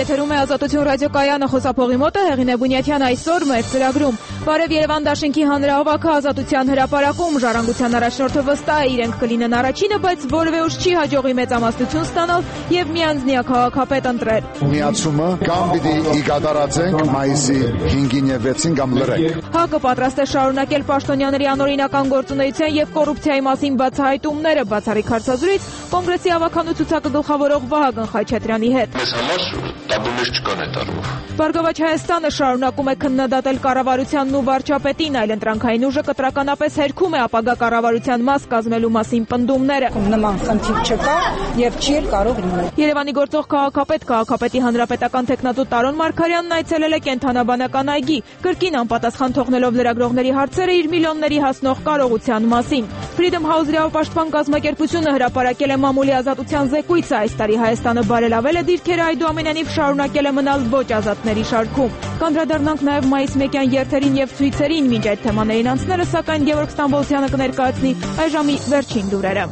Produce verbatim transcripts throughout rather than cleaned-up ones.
Եթերում է Ազատություն ռադիոկայանը, խոսափողի մոտը Հեղին է Բունյաթյան այսօր մեր ծրագրում։ Բարև Երևան դաշինքի հանրահավաքը Ազատության հրապարակում, ժառանգության առաջնորդը վստահ է իրենք կլինեն առաջինը, բայց որևէ ուժ չի հաջողի մեծամասնություն ստանալ եւ միանձնյա քաղաքապետ ընտրել։ Միացումը կամ պիտի իգադարացենք մայիսի հինգին եւ վեցին կամ լրեք։ ՀԱԿ-ը պատրաստ է շարունակել պաշտոնյաների անօրինական գործունեության եւ կոռուպցիայի մասին բացահայտումները, բացառիկ հարցազրույց Կոնգրեսի ավականու ցուցակը գլխավորող Վահագն Խաչատրյանի հետ։ Մեզ համար տաբուներ չկան այդ առումով։ Բարգավաճ Հայաստանը շարունակում է քննադատել կառավարությանն ու վարչապետին, այլ ընտրանքային ուժը կտրականապես հերքում է ապագա կառավարության մաս կազմելու մասին պնդումները։ Նման խնդիր չկա եւ չի էլ կարող լինել։ Երևանի գործող քաղաքապետ, քաղաքապետի հանրապետական թեկնածու Տարոն Մարգարյանն այցելել է կենթանաբանական այգի, կրկին անպատասխան թողնելով լրագրողների հարցերը իր միլիոնների հասնող կարողության մասին։ Freedom House իրավապաշտպան կազմակերպությունը հրապարակել է մամուլի ազատության զեկույցը, այս տարի Հայաստանը բարելավել է դիրքերը, այդուամենայնիվ շարունակել է մնալ ոչ ազատների շարքում։ Կանդրադառնանք նաև մայիս մեկյան երթերին եւ ցույցերին, մինչ այդ թեմաներին անցնելը, սակայն Գևորգ Ստամբոլցյանը կներկայացնի այժմի վերջին լուրերը։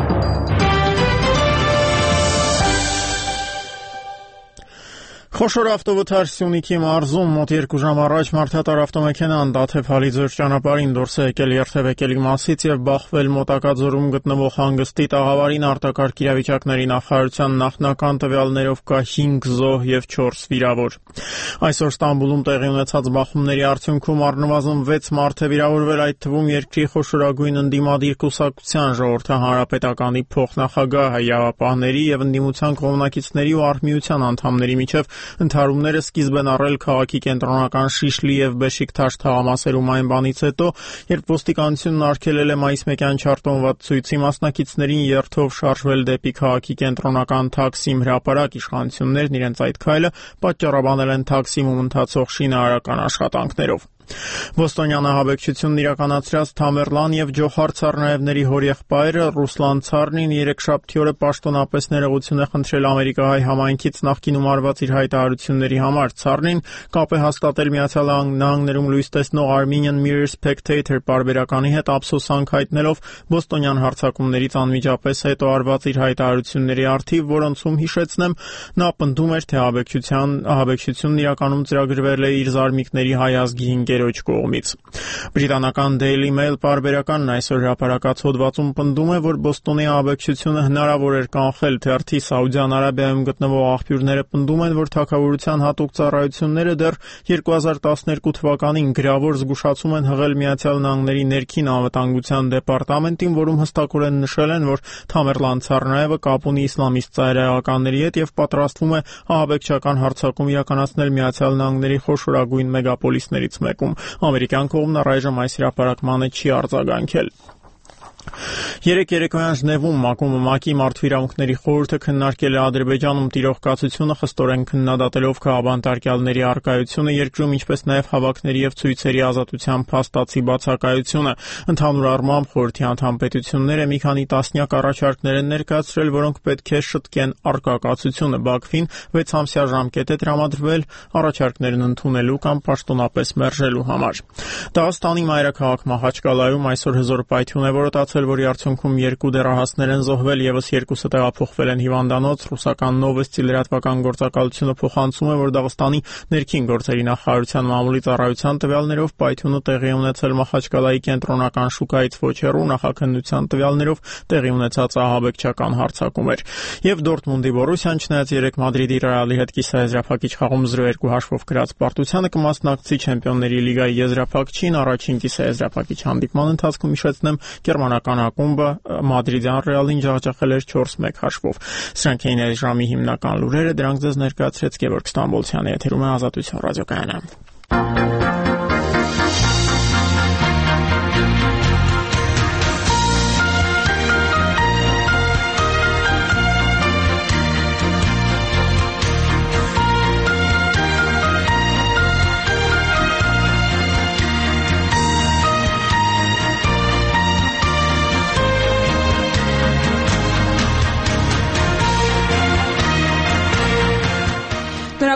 Խոշոր ավտովթար Սյունիքի մարզում մոտ երկու ժամ առաջ մարդատար ավտոմեքենան Դաթև-Հալի ձոր ճանապարհին դուրս է եկել երթևեկելի մասից եւ բախվել մոտակա ձորում գտնվող հանգստի տաղավարին արտակարգ իրավիճակների նախարարության նախնական տվյալներով կա հինգ զոհ եւ չորս վիրավոր։ Այսօր Ստամբուլում տեղի ունեցած բախումների արդյունքում առնվազն վեց մարդ է վիրավորվել, այդ թվում երկրի խոշորագույն ընդդիմադիր կուսակցության ժողովրդի հանրապետականի փոխնախագահ հայապահների եւ ընդդիմության կողմնակիցների ու արհմիության անդամների միջև Ընդհարումները սկիզբ են առել քաղաքի կենտրոնական Շիշլի եւ Բեշիկթաշ թաղամասերում այն բանից հետո, երբ ոստիկանությունն արգելել է մայիս մեկյան չարտոնված ցույցի մասնակիցներին երթով շարժվել դեպի քաղաքի կենտրոնական Թաքսիմ հրապարակ, իշխանություններն իրենց այդ քայլը պատճառաբանել են Թաքսիմում ընթացող շինարարական աշխատանքներով։ Բոստոնյան ահաբեկչությունն իրականացրած Թամերլան եւ Ջոհար Ցարնաևների հորեղբայրը Ռուսլան Ցարնին երեքշաբթի օրը պաշտոնապես ներողություն է խնդրել ամերիկահայ համայնքից նախկինում արված իր հայտարարությունների համար։ Ցարնին կապ է հաստատել Միացյալ Նահանգներում լույս տեսնող Armenian Mirror Spectator պարբերականի հետ, ափսոսանք հայտնելով բոստոնյան հարձակումներից անմիջապես հետո արված իր հայտարարությունների առթիվ, որոնցում հիշեցնեմ, նա պնդում էր, թե ահաբեկչության ահաբեկչությունն իրականում ծրագրվել է իր զարմիկների հայ ազգի ընկերոջ կողմից։ Բրիտանական Daily Mail պարբերականն այսօր հրապարակած հոդվածում պնդում է, որ Բոստոնի ահաբեկչությունը հնարավոր էր կանխել, թերթի Սաուդյան Արաբիայում գտնվող աղբյուրները պնդում են, որ թագավորության հատուկ ծառայությունները դեռ երկու հազար տասներկու թվականին գրավոր զգուշացում են հղել Միացյալ Նահանգների ներքին անվտանգության դեպարտամենտին, որում հստակորեն նշել են, որ Թամերլան Ցարնաևը կապ ունի իսլամիստ ծայրահեղականների հետ եւ պատրաստվում է ահաբեկչական հարձակում իրականացնել Միացյալ Նահանգների խոշորագույն մեգապոլիսներից մեկում։ Ամերիկյան կողմն առայժմ այս հրապարակմանը չի արձագանքել։ Երեք երեկոյան Ժնևում ՄԱԿ-ի Մարդու իրավունքների խորհուրդը քննարկել է Ադրբեջանում տիրող կացությունը, խստորեն քննադատելով քաղաքաբանտարկյալների առկայությունը երկրում, ինչպես նաև հավաքների եւ ցույցերի ազատության փաստացի բացակայությունը։ Ընդհանուր առմամբ խորհրդի անդամ պետությունները մի քանի տասնյակ առաջարկներ են ներկայացրել, որոնք պետք է շտկեն առկա կացությունը։ Բաքվին վեց ամսյա ժամկետ է տրամադրվել առաջարկներն ընդունելու կամ պաշտոնապես մերժելու համար։ Դաղստանի մայրաքաղաք Մախաչկալայում այսօր հզոր պայթյուն է որոտացել, որի արդյունքում երկու դեռահասներ են զոհվել, եւս երկուսը տեղափոխվել են հիվանդանոց։ Ռուսական Նովոստի լրատվական գործակալությունը փոխանցում է, որ Դաղստանի ներքին գործերի նախարարության մամուլի ծառայության տվյալներով պայթյունը տեղի ունեցել Մախաչկալայի կենտրոնական շուկայից ոչ հեռու, նախաքննության տվյալներով տեղի ունեցած ահաբեկչական հարձակում էր։ Եվ Դորտմունդի Բորուսիան, չնայած երեք Մադրիդի Ռեալի հետ կիսաեզրափակիչ խաղում զրո երկու հաշվով գրած պարտությանը, կմասնակցի Չեմպիոնների լիգայի եզրափակչին առաջին կիսաեզրափակիչ հանդիպման ընթացքում, հիշեցնեմ, գերմանական ակումբը Մադրիդյան Ռեալին ջախջախել էր չորս մեկ հաշվով։ Սրանք էին այս ժամի հիմնական լուրերը, դրանք ձեզ ներկայացրեց Գևորգ Ստամբոլցյանը, եթերում է Ազատություն ռադիոկայանը։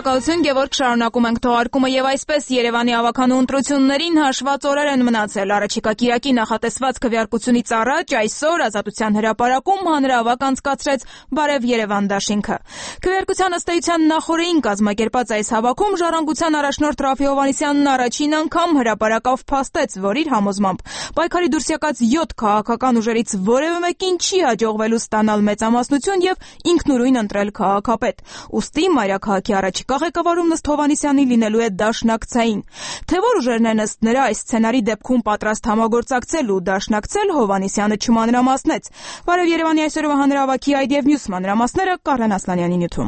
Շնորհակալություն, Գևորգ, շարունակում ենք թողարկումը եւ այսպես Երևանի ավականու ընտրություններին հաշված օրեր են մնացել։ Առաջիկա կիրակի նախատեսված քվեարկությունից առաջ այսօր Ազատության հրապարակում հանրահավաք անցկացրեց Բարև Երևան դաշինքը։ Քվեարկության ըստ էության նախօրեին կազմակերպած այս հավաքում Ժառանգության առաջնորդ Ռաֆի Հովհաննիսյանն առաջին անգամ հրապարակավ փաստեց, որ իր համոզմամբ պայքարի դուրս եկած յոթ քաղաքական ուժերից որևէ մեկին չի հաջողվելու ստանալ մեծամասնություն եւ ինքնուրույն ընտրել քաղաքապետ։ Ուստի մայրաքաղաքի առաջիկա ղեկավարում Նստ Հովհաննիսյանի լինելու է դաշնակցային։ Թե որ ուժերն են ըստ նրա այս սցենարի դեպքում պատրաստ համագործակցել ու դաշնակցել, Հովհաննիսյանը չմանրամասնեց։ Բարև Երևանի այսօրվա հանրահավաքի այդ եւ մյուս մանրամասները Կարլեն Ասլանյանի նյութում։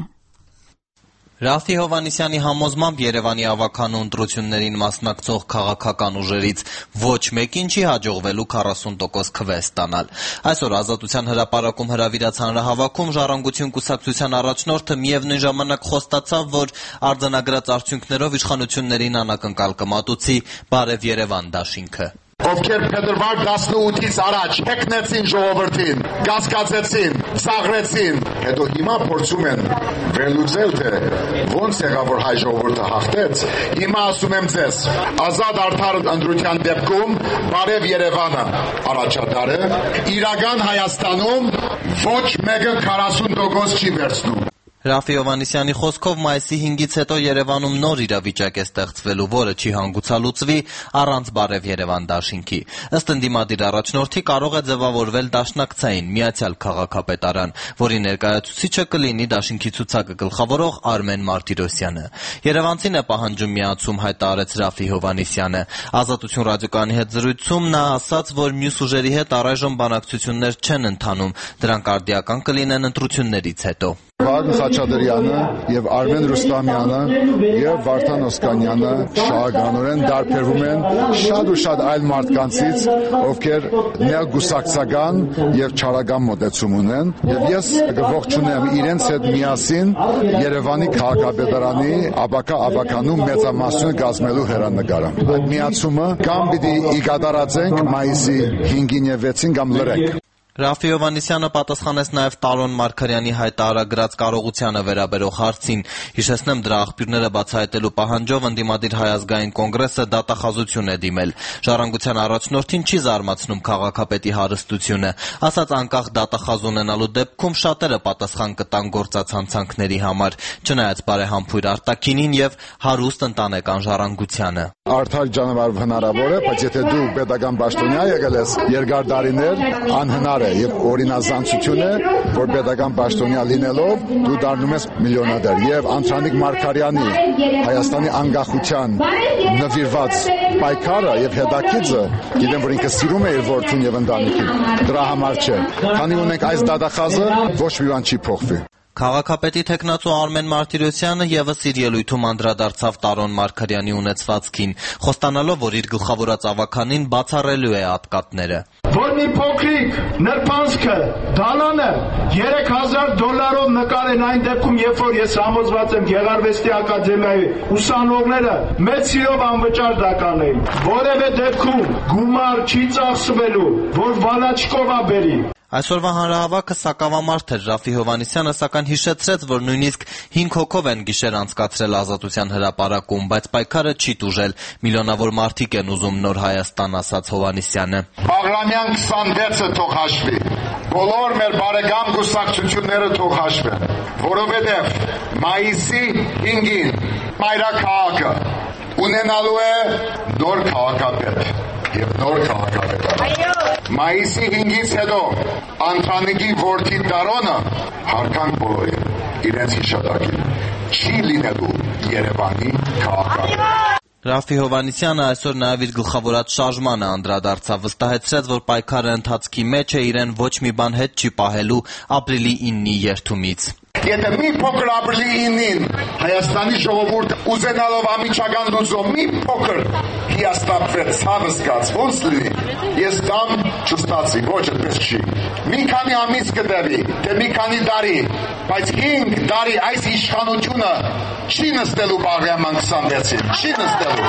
Ռաֆի Հովհաննիսյանի համոզմամբ Երևանի ավականու ընտրություններին մասնակցող քաղաքական ուժերից ոչ մեկին չի հաջողվելու քառասուն տոկոս քվե ստանալ։ Այսօր Ազատության հրապարակում հրավիրած հանրահավաքում Ժառանգություն կուսակցության առաջնորդը միևնույն ժամանակ խոստացավ, որ արձանագրած արդյունքներով իշխանություններին անակնկալ կմատուցի Բարև Երևան դաշինքը։ Ովքեր փետրվար տասնութից առաջ հեքնեցին ժողովրդին, կասկածեցին, ծաղրեցին, հետո հիմա փորձում են վերլուծել, թե ոնց եղավ, որ հայ ժողովուրդը հաղթեց, հիմա ասում եմ ձեզ, ազատ արդար ընտրության դեպքում Բարև Երևանը առաջատար է, իրական Հայաստանում ոչ մեկը քառասուն տոկոս չի վերցնում։ Ռաֆի Հովհաննիսյանի խոսքով մայիսի հինգից հետո Երևանում նոր իրավիճակ է ստեղծվելու, որը չի հանգուցալուծվի առանց Բարև Երևան դաշինքի։ Ըստ ընդդիմադիր առաջնորդի կարող է ձևավորվել դաշնակցային միացյալ քաղաքապետարան, որի ներկայացուցիչը կլինի դաշինքի ցուցակը գլխավորող Արմեն Մարտիրոսյանը։ Երևանցին է պահանջում միացում, հայտարարեց Ռաֆի Հովհաննիսյանը։ Ազատություն ռադիոկայանի հետ զրույցում նա ասաց, որ մյուս ուժերի հետ առայժմ բանակցություններ չեն ընթանում, դրանք արդիական կլինեն ընտրություններից հետո։ Վագն Խաչատրյանը եւ Արմեն Ռուստամյանը եւ Վարդան Օսկանյանը շահագանորեն դարբերվում են շատ ու շատ այլ մարդկանցից, ովքեր ներգուսակցական եւ չարական մոտեցում ունեն, եւ ես կողջունեմ իրենց հետ միասին Երևանի քաղաքապետարանի ապակա ավականու մեծամասնություն կազմելու հեռանկարը։ Այդ միացումը կամ պիտի իգադարացենք մայիսի հինգին եւ վեցին կամ լրենք։ Ռաֆի Հովհաննիսյանը պատասխանեց նաև Տարոն Մարգարյանի հայտարարած կարողությանը վերաբերող հարցին։ Հիշեցնեմ, դրա աղբյուրները բացահայտելու պահանջով ընդդիմադիր Հայ ազգային կոնգրեսը դատախազություն է դիմել։ Ժառանգության առաջնորդին չի զարմացնում քաղաքապետի հարստությունը, ասաց անկախ դատախազ ունենալու դեպքում շատերը պատասխան կտան գործած հանցանքների համար, չնայած բարեհամբույր արտաքինին եւ հարուստ ընտանեկան ժառանգությանը։ Արդար ճանապարհ հնարավոր է, բայց եթե դու պետական պաշտոնյա եղել ես երկար տարիներ, անհնար է եւ օրինազանցություն է, որ պետական պաշտոնյա լինելով դու դառնում ես միլիոնադար։ Եվ Անդրանիկ Մարգարյանի Հայաստանի անկախության նվիրված պայքարը եւ հետաքիծը, գիտեմ, որ ինքը սիրում է իր որդուն եւ ընտանիքին, դրա համար չէ։ Քանի ունենք այս դատախազը, ոչ մի բան չի փոխվի։ Քաղաքապետի թեկնածու Արմեն Մարտիրոսյանը եւս իր ելույթում անդրադարձավ Տարոն Մարգարյանի ունեցվածքին, խոստանալով, որ իր գլխավորած ավականին բացառելու է ատկատները։ Որ մի փոքրիկ նրբանցքը, դալանը երեք հազար դոլարով նկարեն այն դեպքում, երբ որ ես համոզված եմ Գեղարվեստի ակադեմիայի ուսանողները մեծ սիրով անվճար դա կանեին։ Որևէ դեպքում գումար չի ծախսվելու, որ Վալաչկովա բերի։ Այսօրվա հանրահավաքը սակավամարդ էր։ Ռաֆի Հովհաննիսյանը սակայն հիշեցրեց, որ նույնիսկ հինգ հոգով են գիշեր անցկացրել Ազատության հրապարակում, բայց պայքարը չի տուժել։ Միլիոնավոր մարդիկ են ուզում նոր Հայաստան, ասաց Հովհաննիսյանը։ Բաղրամյան քսանվեցը թող հաշվի։ Բոլոր մեր բարեկամ կուսակցությունները թող հաշվեն, որովհետև մայիսի հինգին մայրաքաղաքը ունենալու է նոր քաղաքապետ եւ նոր քաղաքապետ։ Մայիսի հինգից հետո Անդրանիկի որդի Տարոնը հարկանք բոլորին իրենց հիշատակին չի լինելու Երևանի քաղաքապետ։ Ռաֆի Հովհաննիսյանը այսօր նաև իր գլխավորած շարժմանը անդրադարձավ, վստահեցրեց, որ պայքարը ընթացքի մեջ է, իրեն ոչ մի բան հետ չի պահելու ապրիլի իննի երթումից։ Եթե մի փոքր ապրիլի իննին Հայաստանի ժողովուրդը ուզենալով ամիջական լուծում մի փոքր հիաստապվեց, ցավը զգաց, ոնց լինի, ես կամ չստացի, ոչ այդպես չի։ Մի քանի ամիս կտևի, թե մի քանի տարի, բայց հինգ տարի այս իշխանությունը չի նստելու Բաղրամյան քսանվեցին, չի նստելու։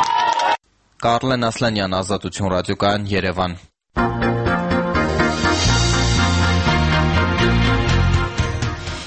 Կարլեն Ասլանյան, Ազատություն ռադիոկայան, Երևան։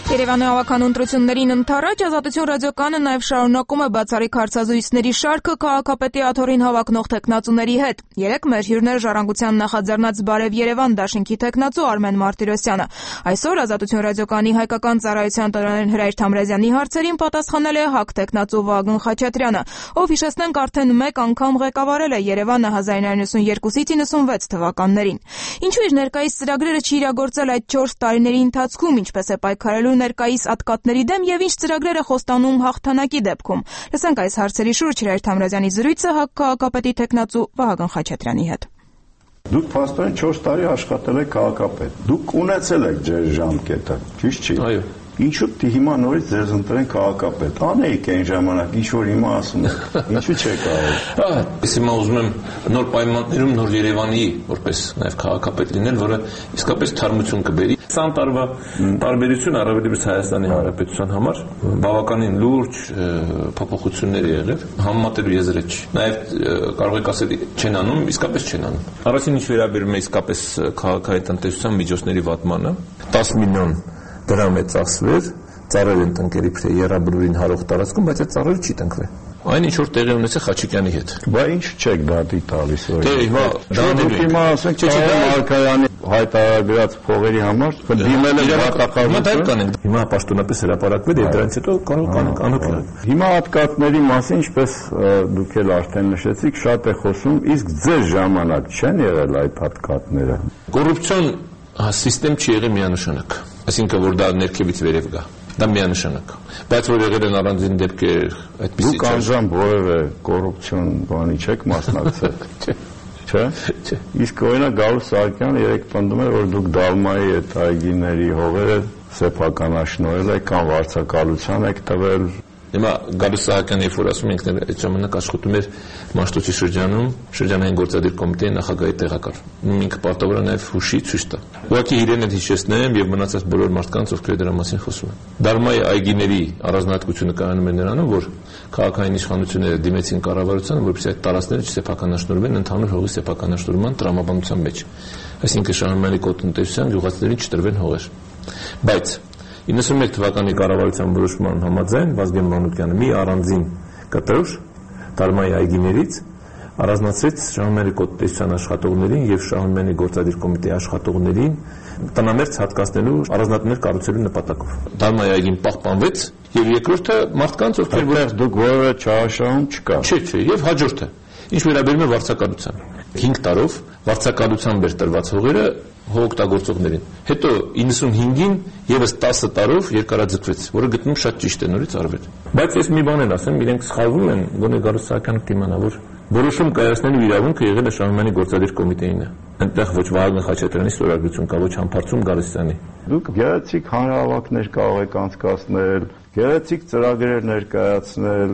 Երևանի ավականու ընտրություններին ընդառաջ Ազատություն ռադիոկայանը նաև շարունակում է բացառիկ հարցազրույցների շարքը քաղաքապետի աթոռին հավակնող տեխնացուների հետ։ Երեկ մեր հյուրները ժառանգության նախաձեռնած Բարև Երևան դաշինքի տեխնացու Արմեն Մարտիրոսյանը։ Այսօր Ազատություն ռադիոկայանի հայկական ծառայության տնօրեն Հրայր Թամրազյանի հարցերին պատասխանել է ՀԱԿ տեխնացու Վահագն Խաչատրյանը, ով հիշեցնենք արդեն մեկ անգամ ղեկավարել է Երևանը հազար ինը հարյուր նվաթից իննսունվեց թվականներին։ Ինչու իր ներկայիս ծրագրերը չի իրագործել այդ չորս տարիների ընթացքում, ինչպես է պայքարելու ներկայիս ատկատների դեմ եւ ինչ ծրագրեր է խոստանում հաղթանակի դեպքում։ Լսենք այս հարցերի շուրջ Հրայր Թամրազյանի զրույցը ՀԱԿ քաղաքապետի տեխնացու Վահագն Խաչատրյանի հետ։ Դուք փաստորեն չորս տարի աշխատել եք քաղաքապետ։ Դուք ունեցել եք ձեր ժամկետը, ճիշտ չի։ Այո։ Ինչու՞ դի հիմա նորից ձեզ ընտրեն քաղաքապետ։ Անեիք այն ժամանակ, ինչ որ հիմա ասում եք։ Ինչու՞ չեք արել։ Ահա, ես հիմա ուզում եմ նոր պայմաններում նոր Երևանի որպես նաև քաղաքապետ լինել, որը իսկապես թարմություն կբերի։ Ցան տարվա տարբերություն առավելևս Հայաստանի Հանրապետության համար բավականին լուրջ փոփոխություններ եղել, համեմատելու եզրը չի։ Նաև կարող եք ասել չեն անում, իսկապես չեն անում։ Առաջին ինչ վերաբերում է իսկապես քաղաքային տնտեսության միջոցների վատմանը, տասը միլիոն դրամ է ծախսվել, ծառեր են տնկել իբրե Եռաբլուրին հարող տարածքում, բայց այդ ծառերը չի տնկվել։ Այն ինչ որ տեղի ունեցել Խաչիկյանի հետ։ Բա ինչ չեք դատի տալիս որ։ Դե հիմա դատի հիմա ասենք Մարկարյանի հայտարարած փողերի համար դիմել է դատական։ Հիմա պաշտոնապես հրապարակվել եւ դրանից հետո կարող կանենք անօգնել։ Հիմա հատկատների մասին, ինչպես դուք էլ արդեն նշեցիք, շատ է խոսում, իսկ ձեր ժամանակ չեն եղել այդ հատկատները։ Կոռուպցիոն համակարգ չի եղել միանշանակ, այսինքն որ դա ներքևից վերև գա, դա միանշանակ, բայց որ եղել են առանձին դեպքեր այդպիսի։ Դուք անձամբ որևէ կոռուպցիոն բանի չեք մասնակցել։ Չէ՞։ Չէ։ Իսկ օրինակ Գալուստ Սահակյանը երեք պնդում էր, որ դուք Դալմայի այդ այգիների հողերը սեփականաշնորհել եք կամ վարձակալության եք տվել։ Հիմա Գալուստ Սահակյանը երբ որ ասում ենք այդ ժամանակ աշխատում էր Մաշտոցի շրջանում շրջանային գործադիր կոմիտեի նախագահի տեղակալ։ Ինքը պարտավոր է նաև հուշի ցույց տա։ Ուղղակի իրեն էլ հիշեցնեմ եւ մնացած բոլոր մարդկանց, ովքեր դրա մասին խոսում են։ Դարմայի այգիների առանձնահատկությունը կայանում է նրանում, որ քաղաքային իշխանությունները դիմեցին կառավարությանը, որպեսզի այդ տարածքները չսեփականաշնորհվեն ընդհանուր հողի սեփականաշնորհման տրամաբանության մեջ։ Այսինքն շահամանի կոտնտեսության գյուղացիներին չտրվեն հողեր։ Բայց իննսունմեկ թվականի կառավարության որոշման համաձայն Վազգեն Մանուկյանը մի առանձին կտոր Դարմայի այգիներից առանձնացրեց շահամանի կոտնտեսության աշխատողներին եւ շահամանի գործադիր կոմիտեի աշխատողներին տնամերձ հատկացնելու առանձնատներ կառուցելու նպատակով։ Դարմայի այգին պահպանվեց եւ երկրորդը մարդկանց ովքեր որտեղ դուք որևէ չարաշահում չկա։ Չէ, չէ, եւ հաջորդը ինչ վերաբերում է վարձակալության։ հինգ տարով վարձակալության բեր տրված հողերը հողօգտագործողներին։ Հետո իննսունհինգին եւս տասը տարով երկարաձգվեց, որը գտնում շատ ճիշտ է նորից արվել։ Բայց ես մի բան եմ ասեմ, իրենք սխալվում են, գոնե Գալուստ Սահակյանը կիմանա, որ որոշում կայացնելու իրավունքը եղել է շահամանի գործադիր կոմիտեին։ Այնտեղ ոչ Վահագն Խաչատրյանի ստորագրություն կա, ոչ Համբարձում Գալստյանի։ Դուք գեղեցիկ հանրահավաքներ կարող եք անցկացնել, գեղեցիկ ծրագրեր ներկայացնել,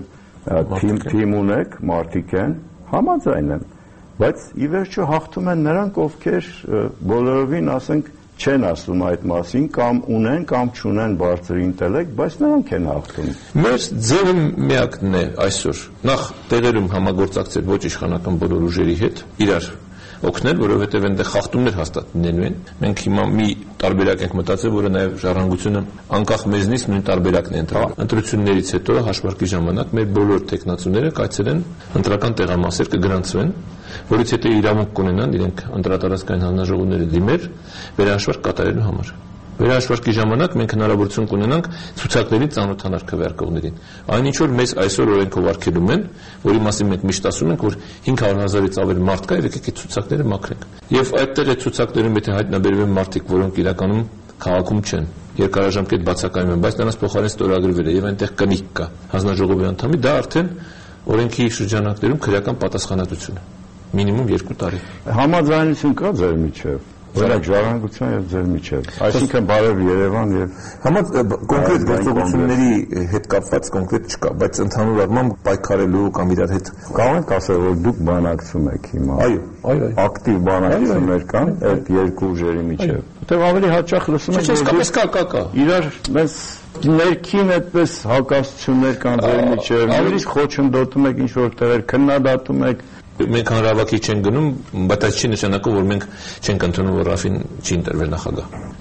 թիմ ունեք, մարդիկ են, համաձայն եմ։ Բայց ի վերջո հաղթում են նրանք, ովքեր բոլորովին, ասենք, չեն ասում այդ մասին, կամ ունեն, կամ չունեն բարձր ինտելեկտ, բայց նրանք են հաղթում։ Մեր ձևը միակն է այսօր։ Նախ տեղերում համագործակցել ոչ իշխանական բոլոր ուժերի հետ, իրար օգնել, որովհետև այնտեղ խախտումներ հաստատ լինելու են։ Մենք հիմա մի տարբերակ ենք մտածել, որը նաև ժառանգությունը անկախ մեզնից նույն տարբերակն է ընտրել։ Ընտրություններից հետո հաշվարկի ժամանակ մեր բոլոր տեխնացուները կայցելեն ընտրական տեղամասեր կգրանցվեն, որից հետո իրավունք կունենան իրենք ընտրատարածքային հանձնաժողովները դիմել վերահաշվարկ կատարելու համար։ Վերահաշվարկի ժամանակ մենք հնարավորություն կունենանք ցուցակների ծանոթանալ քվեարկողներին։ Այն ինչ որ մեզ այսօր օրենքով արգելում են, որի մասին մենք միշտ ասում ենք, որ հինգ հարյուր հազարից ավել մարդ կա, եկեք այդ ցուցակները մաքրենք։ Եվ այդտեղ այդ ցուցակներում եթե հայտնաբերվեն մարդիկ, որոնք իրականում քաղաքում չեն, երկարաժամկետ բացակայում են, բայց նրանց փոխարեն ստորագրվել է եւ այնտեղ կնիկ կա հանձնաժողովի անդամի, դա արդեն օրենքի շրջանակներում քրեական պատասխանատվություն է։ Մինիմում երկու տարի։ Համաձայնություն կա ձեր միջև։ Օրինակ ժառանգության եւ ձեր միջև։ Այսինքն Բարև Երևան եւ համաձ կոնկրետ գործողությունների հետ կապված կոնկրետ չկա, բայց ընդհանուր առմամբ պայքարելու կամ իրար հետ կարող ենք ասել, որ դուք բանակցում եք հիմա։ Այո, այո, ակտիվ բանակցումներ կան այդ երկու ուժերի միջև։ Որտեղ ավելի հաճախ լսում ենք, որ իսկապես կա, կա, կա։ Իրար մեզ ներքին այդպես հակասություններ կան ձեր միջև։ Նույնիսկ խոչընդոտում եք ինչ որ տեղեր քննադատում եք։ Մենք հանրահավաքի չենք գնում, բայց այդ չի նշանակում, որ մենք չենք ընդունում, որ Ռաֆին չի ընտրվել նախագահ։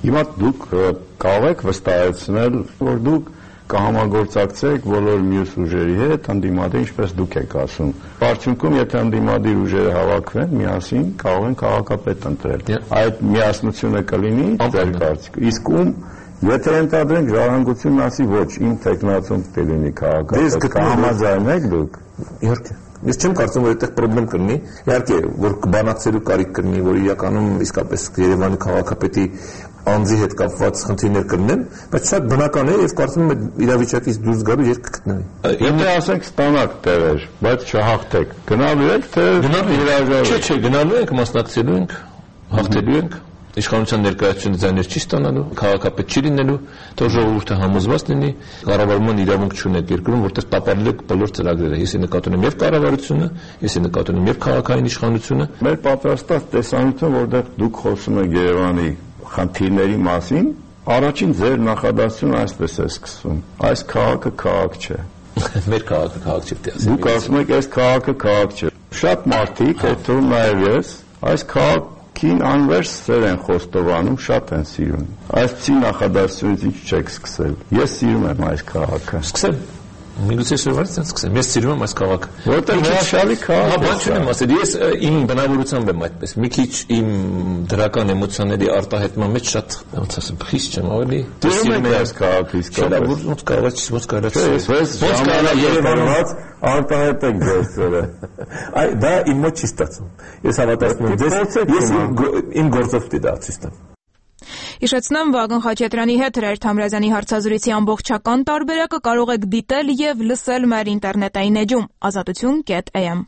Հիմա դուք կարող եք վստահեցնել, որ դուք կհամագործակցեք բոլոր մյուս ուժերի հետ, ընդդիմադիր, ինչպես դուք եք ասում։ Արդյունքում, եթե ընդդիմադիր ուժերը հավաքվեն, միասին կարող են քաղաքապետ ընտրել։ Այդ միասնությունը կլինի ձեր կարծիքով։ Իսկ ում եթե ընդհանրենք ժառանգությունն ասի ոչ, իմ տեխնացում կլինի քաղաքապետ, կհամաձայնեք դուք։ Իհարկե։ Ես չեմ կարծում, որ այդտեղ խնդրեմ կլինի։ Իհարկե, որ կբանակցելու կարիք կլինի, որ իրականում իսկապես Երևանի քաղաքապետի անձի հետ կապված խնդիրներ կլինեն, բայց շատ բնական է եւ կարծում եմ իրավիճակից դուրս գալու երկ կգտնվի։ Եթե ասենք ստանաք տեղեր, բայց չհաղթեք, գնալու եք թե գնալու։ Չէ, չէ, գնալու ենք, մասնակցելու ենք, հաղթելու ենք։ Իշխանության ներկայացությունը ձայներ չի ստանալու, քաղաքապետ չի լինելու, թող ժողովուրդը համոզված լինի, կառավարման իրավունք չունեք երկրում, որտեղ տապալել եք բոլոր ծրագրերը։ Ես նկատում եմ եւ կառավարությունը, ես նկատում եմ եւ քաղաքային իշխանությունը։ Մեր պատրաստած տեսանյութը, որտեղ դուք խոսում եք Երևանի խնդիրների մասին, առաջին ձեր նախադասությունը այսպես է սկսվում. այս քաղաքը քաղաք չէ։ Մեր քաղաքը քաղաք չէ, դե ասեմ։ Դուք ասում եք այս քաղաքը քաղաք չէ։ Շատ մարդիկ, այդ թվում նաև ես, այս քաղաքին անվերջ սեր են խոստովանում, շատ են սիրում։ Այսպիսի նախադասությունից ինչ չեք սկսել։ Ես սիրում եմ այս քաղաքը։ Սկսեմ։ Միգուցե շրջանից սկսեմ։ Ես սիրում եմ այս քաղաքը։ Որտեղ հրաշալի քաղաք է։ Բան չեմ ասել, ես իմ բնավորությամբ եմ այդպես։ Մի քիչ իմ դրական էմոցիաների արտահայտման մեջ շատ, ոնց ասեմ, խիստ չեմ, ավելի սիրում եմ այս քաղաքը իսկապես։ Ոնց կարող է, ոնց կարող է։ Ոնց կարող է Երևանից արտահայտեք ձեզերը։ Այ դա իմ մոտ չի ստացվում։ Ես հավատացնում եմ ձեզ, ես իմ գործով դի դա ցույց տամ։ Հիշեցնեմ, Վագն Խաչատրյանի հետ Հրայր Թամրազյանի հարցազրույցի ամբողջական տարբերակը կարող եք դիտել եւ լսել մեր ինտերնետային էջում ազատություն կետ a m։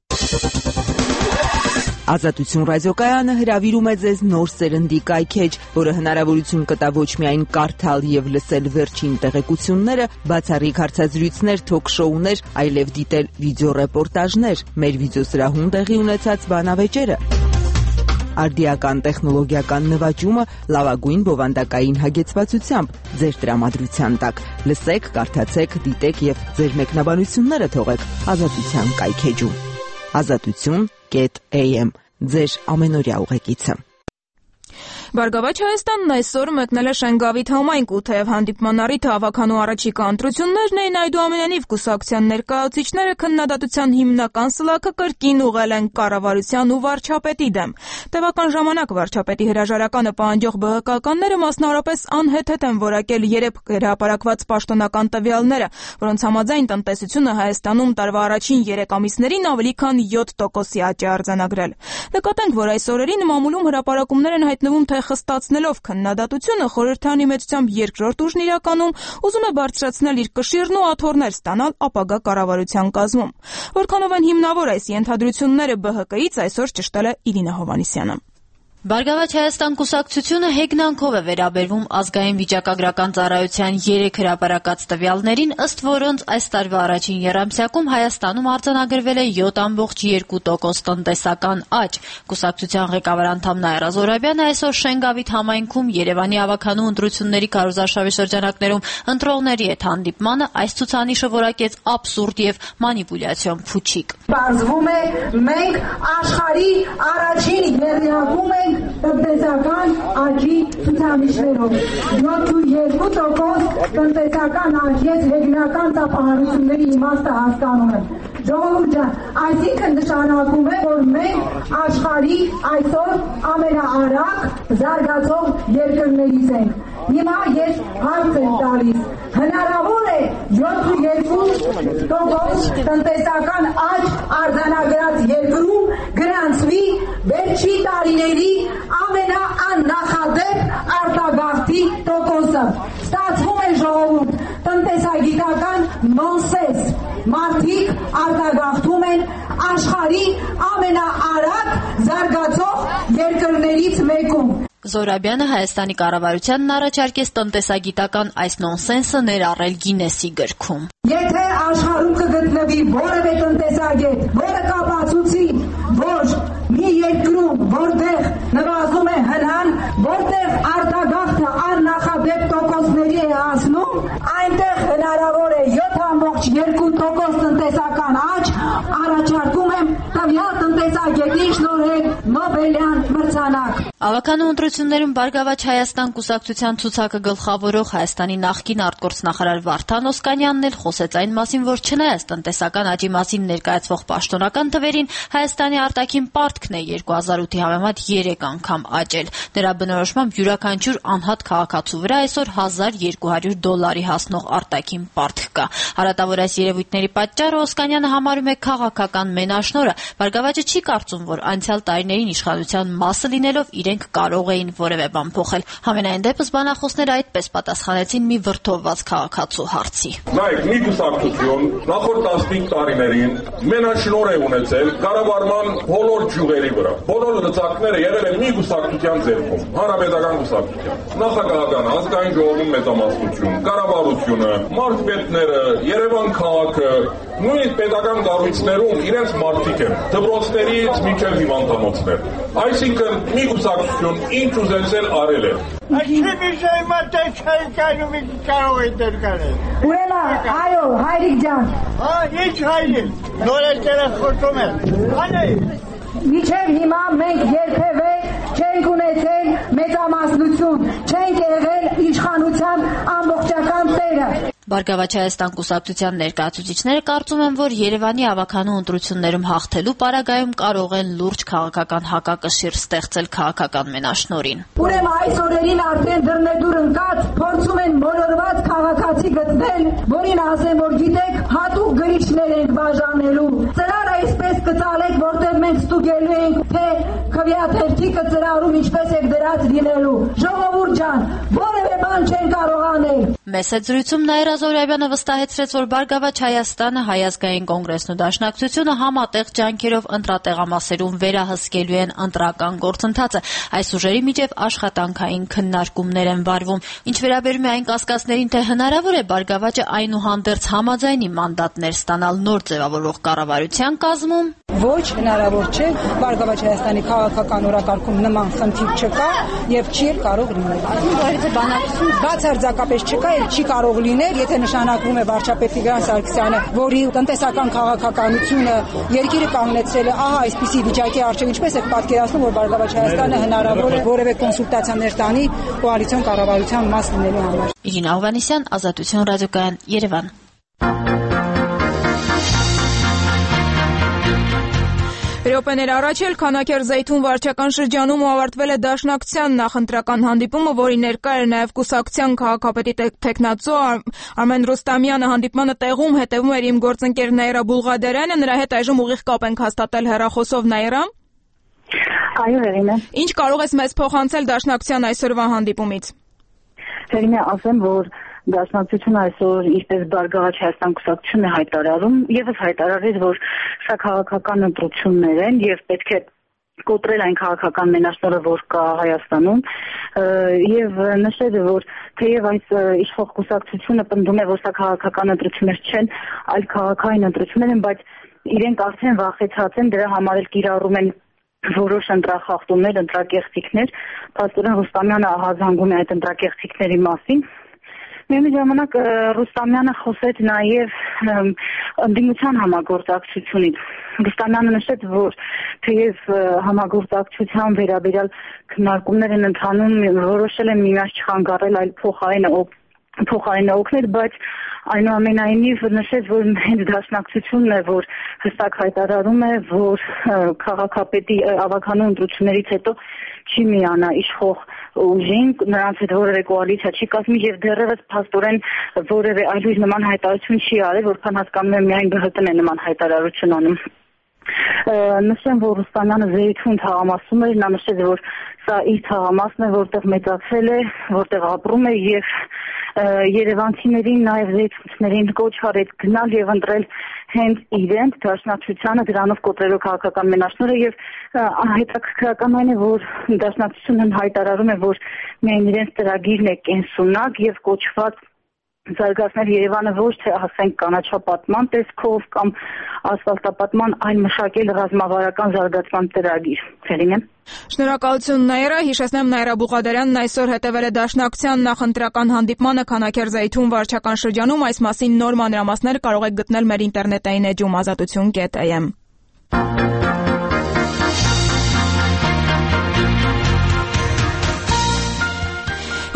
Ազատություն ռադիոկայանը հրավիրում է ձեզ նոր սերնդի կայքեջ, որը հնարավորություն կտա ոչ միայն կարդալ եւ լսել վերջին տեղեկությունները, բացառիկ հարցազրույցներ, թոք-շոուներ, այլև դիտել վիդեոռեպորտաժներ, մեր վիդեոսրահում տեղի ունեցած բանավեճերը։ Արդիական տեխնոլոգիական նվաճումը լավագույն բովանդակային հագեցվածությամբ ձեր տրամադրության տակ։ Լսեք, կարդացեք, դիտեք եւ ձեր մեկնաբանությունները թողեք ազատության կայքեջում։ ազատություն կետ a m ձեր ամենօրյա ուղեկիցը։ Բարգավաճ Հայաստանն այսօր մեկնել է Շենգավիթ համայնք ու թեև հանդիպման առիթը ավականու առաջիկա ընտրություններն էին, այդուամենայնիվ կուսակցության ներկայացուցիչները քննադատության հիմնական սլաքը կրկին ուղղել են կառավարության ու վարչապետի դեմ։ Տևական ժամանակ վարչապետի հրաժարականը պահանջող բը հը կականները մասնավորապես անհեթեթ են որակել երբ հրապարակված պաշտոնական տվյալները, որոնց համաձայն տնտեսությունը Հայաստանում տարվա առաջին երեք ամիսներին ավելի քան յոթ տոկոսի աճ է արձանագրել։ Նկատենք, որ այս օրերին մամուլում հրապարակումներ են հայտնվում թե խստացնելով քննադատությունը, խորհրդանի մեծությամբ երկրորդ ուժն իրականում ուզում է բարձրացնել իր կշիռն ու աթոռներ ստանալ ապագա կառավարության կազմում։ Որքանով են հիմնավոր այս ենթադրությունները բը հը կից այսօր ճշտել է Իրինա Հովհաննիսյանը։ Բարգավաճ Հայաստան կուսակցությունը հեգնանքով է վերաբերվում ազգային վիճակագրական ծառայության երեք հրապարակած տվյալներին, ըստ որոնց այս տարվա առաջին եռամսյակում Հայաստանում արձանագրվել է յոթ ամբողջ երկու տոկոս տնտեսական աճ։ Կուսակցության ղեկավար անդամ Նաիրա Զոհրաբյանը այսօր Շենգավիթ համայնքում Երևանի ավականու ընտրությունների քարոզարշավի շրջանակներում ընտրողների հետ հանդիպմանը այս ցուցանիշը որակեց աբսուրդ եւ մանիպուլյացիոն փուչիկ։ Բարձվում է մենք աշխարհի առաջին երրորդում ենք տնտեսական աճի ցուցանիշներով։ յոթ ու երկու տոկոս տնտեսական աճ, ես հեգնական տպահարությունների իմաստը հասկանում եմ։ Ժողովուրդ ջան, այսինքն նշանակում է, որ մենք աշխարհի այսօր ամենաարագ զարգացող երկրներից ենք։ Հիմա ես հարց եմ տալիս, հնարավոր է յոթ ու երկու տոկոս տնտեսական աճ արձանագրած երկրում գրանցվի վերջի տարիների ամենաաննախադեպ արտագաղթի տոկոսը։ Ստացվում է ժողովուրդ, տնտեսագիտական նոնսենս։ Մարդիկ արտագաղթում են աշխարհի ամենաարագ զարգացող երկրներից մեկում։ Զոհրաբյանը Հայաստանի կառավարությանն առաջարկեց տնտեսագիտական այս նոնսենսը ներառել Գինեսի գրքում։ Եթե աշխարհում կգտնվի որևէ տնտեսագետ, որը կապացուցի, որ մի երկրում, որտեղ նվազում է հնան, որտեղ արտագաղթը աննախադեպ տոկոսների է հասնում, այնտեղ հնարավոր է յոթ ամբողջ երկու տոկոս տնտեսական աճ, առաջարկում եմ տվյալ տնտեսագետին շնորհել Նոբելյան մրցանակ։ մրցանակ։ Ավականու ընտրություններում Բարգավաճ Հայաստան կուսակցության ցուցակը գլխավորող Հայաստանի նախկին արտգործնախարար Վարդան Օսկանյանն էլ խոսեց այն մասին, որ չնայած տնտեսական աճի մասին ներկայացվող պաշտոնական թվերին, Հայաստանի արտաքին պարտքն է երկու հազար ութի համեմատ երեք անգամ աճել։ Դրա բնորոշմամբ յուրաքանչյուր անհատ քաղաքացու վրա այսօր հազար երկու հարյուր դոլարի հասնող արտաքին պարտք կա։ Հարատավոր այս երևույթների պատճառը Օսկանյանը համարում է քաղաքական մենաշնորհը։ Բարգավաճը չի կարծում, որ անցյալ տարիներին իշխանության մասը լինելով իրենք կարող էին որևէ բան փոխել։ Համենայն դեպս բանախոսները այդպես պատասխանեցին մի վրդովված քաղաքացու հարցի։ Նայեք, մի կուսակցություն նախորդ տասնհինգ տարիներին մենաշնորհ է ունեցել կառավարման բոլոր ճյուղերի վրա։ Բոլոր լծակները եղել են մի կուսակցության ձեռքում, հանրապետական կուսակցության։ Նախագահական, ազգային ժողովում մեծամասնություն, կառավարությունը, մարզպետները, Երևան քաղաքը, նույնիսկ պետական կառույցներում իրենց մարդիկ են, դպրոցներից մինչև հիվանդանոցներ։ Այսինքն մի կուսակցություն ինչ ուզեցել արել է։ Ուրեմն, այո, հայրիկ ջան։ Հա, ինչ հայրիկ։ Նորերները խոսում են։ Անե Մինչև հիմա մենք երբևէ չենք ունեցել մեծամասնություն, չենք եղել իշխանության ամբողջական տերը։ Բարգավաճ Հայաստան կուսակցության ներկայացուցիչները կարծում են, որ Երևանի ավականու ընտրություններում հաղթելու պարագայում կարող են լուրջ քաղաքական հակակշիռ ստեղծել քաղաքական մենաշնորհին։ Ուրեմն այս օրերին արդեն դռնեդուր ընկած փորձում են մոլորված քաղաքացի գտնել, որին ասեն, որ գիտեք, հատուկ գրիչներ ենք բաժանելու։ Ծրար այսպես կծալեք, որտեղ մենք ստուգելու ենք, թե քվեաթերթիկը ծրարում ինչպես է դրած լինելու։ Ժողովուրդ ջան, որևէ բան չեն կարող անել։ Մեծ զրույցում Նաիրա Զորայրյանը վստահեցրեց, որ Բարգավաճ Հայաստանը, Հայ ազգային կոնգրեսն ու Դաշնակցությունը համատեղ ջանքերով ընտրատեղամասերում վերահսկելու են ընտրական գործընթացը։ Այս ուժերի միջև աշխատանքային քննարկումներ են վարվում։ Ինչ վերաբերում է այն կասկածներին, թե հնարավոր է Բարգավաճը այնուհանդերձ համաձայնի մանդատներ ստանալ նոր ձևավորող կառավարության կազմում, ոչ հնարավոր չէ, Բարգավաճ Հայաստանի քաղաքական օրակարգում նման խնդիր չկա եւ չի կարող լինել։ Այսինքն բանակցություն բացարձակապես չկա եւ չի կարող լինել, եթե նշանակվում է վարչապետ Տիգրան Սարգսյանը, որի տնտեսական քաղաքականությունը երկիրը կանգնեցրել է ահա այսպիսի վիճակի առջև, ինչպես է պատկերացնում, որ Բարգավաճ Հայաստանը հնարավոր է որևէ կոնսուլտացիաներ տանի կոալիցիոն կառավարության մաս լինելու համար։ Իրինա Հովհաննիսյան, Ազատություն ռադիոկայան, Երևան։ Րոպեներ առաջ էլ Քանաքեռ-Զեյթուն վարչական շրջանում ավարտվել է Դաշնակցության նախընտրական հանդիպումը, որի ներկա էր նաև կուսակցության քաղաքապետի թեկնածու Արմեն Ռուստամյանը։ Հանդիպմանը տեղում հետևում էր իմ գործընկեր Նաիրա Բուլղադարյանը, նրա հետ այժմ ուղիղ կապ ենք հաստատել հեռախոսով։ Նաիրա, այո, Հերինե, ինչ կարող ես մեզ փոխանցել Դաշնակցության այսօրվա հանդիպումից։ Հերինե, ասեմ, որ Դաշնակցությունը այսօր ինչպես Բարգավաճ Հայաստան կուսակցությունն է հայտարարում, եւս հայտարարեց, որ սա քաղաքական ընտրություններ են եւ պետք է կոտրել այն քաղաքական մենաշնորհը, որ կա Հայաստանում, եւ նշել է, որ թեև այս իշխող կուսակցությունը պնդում է, որ սա քաղաքական ընտրություններ չեն, այլ քաղաքային ընտրություններ են, բայց իրենք արդեն վախեցած են, դրա համար էլ կիրառում են որոշ ընտրախախտումներ, ընտրակեղծիքներ։ Պաստորեն Ռուստամյանը ահազանգում է այդ ընտրակեղծիքների մասին։ Միևնույն ժամանակ Ռուստամյանը խոսեց նաև ընդդիմության համագործակցությունից։ Ռուստամյանը նշեց, որ թեև համագործակցության վերաբերյալ քննարկումներ են ընթանում, որոշել են միմյանց չխանգարել, այլ փոխարենը փոխարենը օգնել, բայց այնուամենայնիվ նշեց, որ հենց Դաշնակցությունն է, որ հստակ հայտարարում է, որ քաղաքապետի ավականու ընտրություններից հետո չի միանա իշխող ուժին, նրանց հետ որևէ կոալիցիա չի կազմի եւ դեռևս փաստորեն որևէ այլ ուժ նման հայտարարություն չի արել, որքան հասկանում եմ միայն ԲՀՏ-ն է նման հայտարարություն անում։ Նշեմ, որ Ռուստամյանը Զեյթուն թաղամասում էր, նա նշեց, որ սա իր թաղամասն է, որտեղ մեծացել է, որտեղ ապրում է եւ երևանցիներին, նաև զեյթունցիներին կոչ արեց գնալ եւ ընտրել հենց իրենք Դաշնակցությանը, դրանով կոտրելով քաղաքական մենաշնորհը եւ հետաքրքրական այն է, որ Դաշնակցությունն հայտարարում է, որ միայն իրենց ծրագիրն է կենսունակ եւ կոչված զարգացնել Երևանը ոչ թե ասենք կանաչապատման տեսքով կամ ասֆալտապատման, այլ մշակել ռազմավարական զարգացման ծրագիր։ Հերինե։ Շնորհակալություն Նաիրա, հիշեցնեմ Նաիրա Բուլղադարյանն այսօր հետևել է Դաշնակցության նախընտրական հանդիպմանը Քանաքեռ-Զեյթուն վարչական շրջանում, այս մասին նոր մանրամասներ կարող եք գտնել մեր ինտերնետային էջում ազատություն կետ am։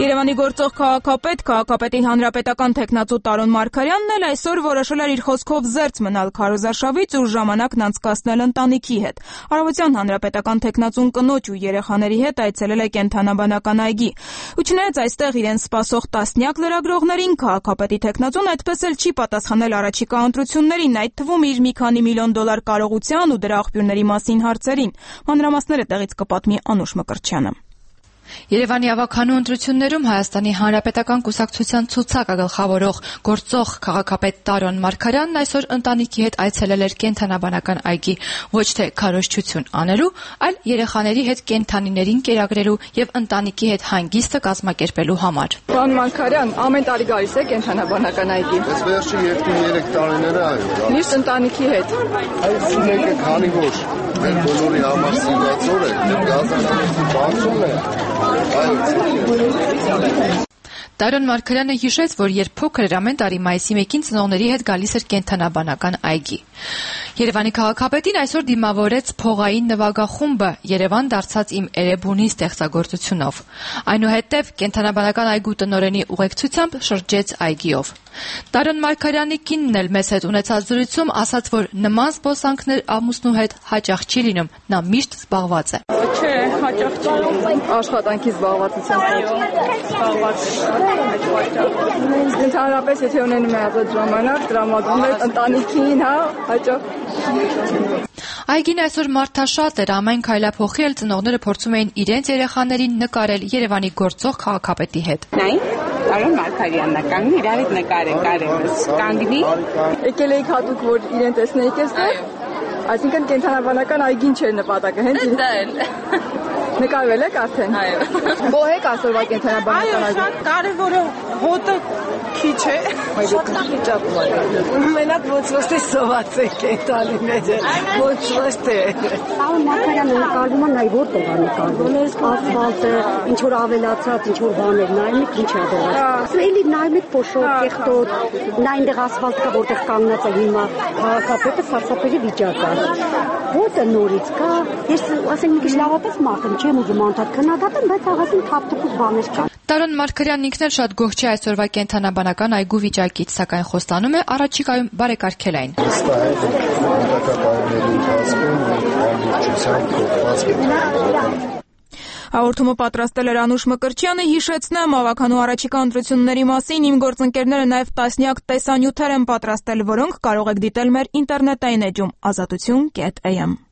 Երևանի գործող քաղաքապետ, քաղաքապետի հանրապետական թեկնածու Տարոն Մարգարյանն էլ այսօր որոշել էր իր խոսքով զերծ մնալ քարոզարշավից ու ժամանակն անցկացնել ընտանիքի հետ։ Առավոտյան հանրապետական թեկնածուն կնոջ ու երեխաների հետ այցելել է կենդանաբանական այգի։ Ու չնայած այստեղ իրեն սպասող տասնյակ լրագրողներին, քաղաքապետի թեկնածուն այդպես էլ չի պատասխանել առաջիկա ընտրություններին, այդ թվում իր մի քանի միլիոն դոլար կարողության ու դրա աղբյուրների մասին հարցերին։ Մանրամասները տեղից կպատմի Անուշ Մկրտչյանը։ Երևանի ավագանու ընտրություններում Հայաստանի Հանրապետական կուսակցության ցուցակը գլխավորող գործող քաղաքապետ Տարոն Մարգարյանն այսօր ընտանիքի հետ այցելել էր կենդանաբանական այգի ոչ թե քարոզչություն անելու, այլ երեխաների հետ կենդանիներին կերակրելու եւ ընտանիքի հետ հանգիստը կազմակերպելու համար։ Պարոն Մարգարյան, ամեն տարի գալիս է կենդանաբանական այգի։ Այս վերջի երկու-երեք տարիները այո։ Միշտ ընտանիքի հետ։ Այս մեկը քանի որ մեր բոլորի համար սիրված օր է, գազանալու բացում է։ Տարոն Մարգարյանը հիշեց, որ երբ փոքր էր ամեն տարի մայիսի մեկին ծնողների հետ գալիս էր կենդանաբանական այգի։ Երևանի քաղաքապետին այսօր դիմավորեց փողային նվագախումբը Երևան դարձած իմ Էրեբունի ստեղծագործությունով։ Այնուհետև կենդանաբանական այգու տնօրենի ուղեկցությամբ շրջեց այգիով։ Տարոն Մարգարյանի կինն էլ մեզ հետ ունեցած զրույցում ասաց, որ նման զբոսանքներ ամուսնու հետ հաճախ չի լինում, նա միշտ զբաղված է։ Չէ, հաճախ չի։ Աշխատանքի զբաղվածության զբաղված։ Ընդհանրապես եթե ունենում է ազատ ժամանակ, տրամադրում է ընտանիքին, հա, հաճախ։ Այգին այսօր մարդաշատ էր, ամեն քայլափոխի էլ ծնողները փորձում էին իրենց երեխաներին նկարել Երևանի գործող քաղաքապետի հետ։ Նայ, Տարոն Մարգարյանն է կանգնի, իրար հետ նկարեն, կարևս, կանգնի։ Եկել էիք հատուկ, որ իրեն տեսնեիք էստեղ։ Այսինքն կենդանաբանական այգին չէր նպատակը, հենց դա էլ։ Նկարվել եք արդեն։ Այո։ Գոհ եք այսօրվա կենդանաբանական այգի։ Այո, շատ կարևորը հոտը քիչ է։ Շատ վիճակում է։ Մենակ ոչ ոստի սոված է կենդանիները։ Ոչ ոստի։ Տարոն Մարգարյանը նկարվում է նայ որտեղ է նկարվում։ Ասֆալտը, ինչ որ ավելացած, ինչ որ բաներ նայում եք, ինչ է դեռ։ Էլի նայում եք փոշոտ, կեղտոտ, նա այնտեղ ասֆալտ կա, որտեղ կանգնած է հիմա քաղաքապետը սարսափելի վիճակ է։ Որտե նորից կա։ Ես ասենք մի քիչ լավապես մարտեմ, չեմ ուզում անդադ քննադատեմ, բայց աղասին թափթփուց բաներ կան։ Տարոն Մարգարյանն ինքն էլ շատ գոհ չի այսօրվա կենդանաբանական այգու վիճակից, սակայն խոստանում է առաջիկայում բարեկարգել այն։ Վստահ եմ, որ հանդակատարների ընթացքում ամբողջությամբ փոխված կլինի։ Հաղորդումը պատրաստել էր Անուշ Մկրտչյանը, հիշեցնեմ ավագանու առաջիկա ընտրությունների մասին իմ գործընկերները նաև տասնյակ տեսանյութեր են պատրաստել, որոնք կարող եք դիտել մեր ինտերնետային էջում ազատություն կետ էյ էմ։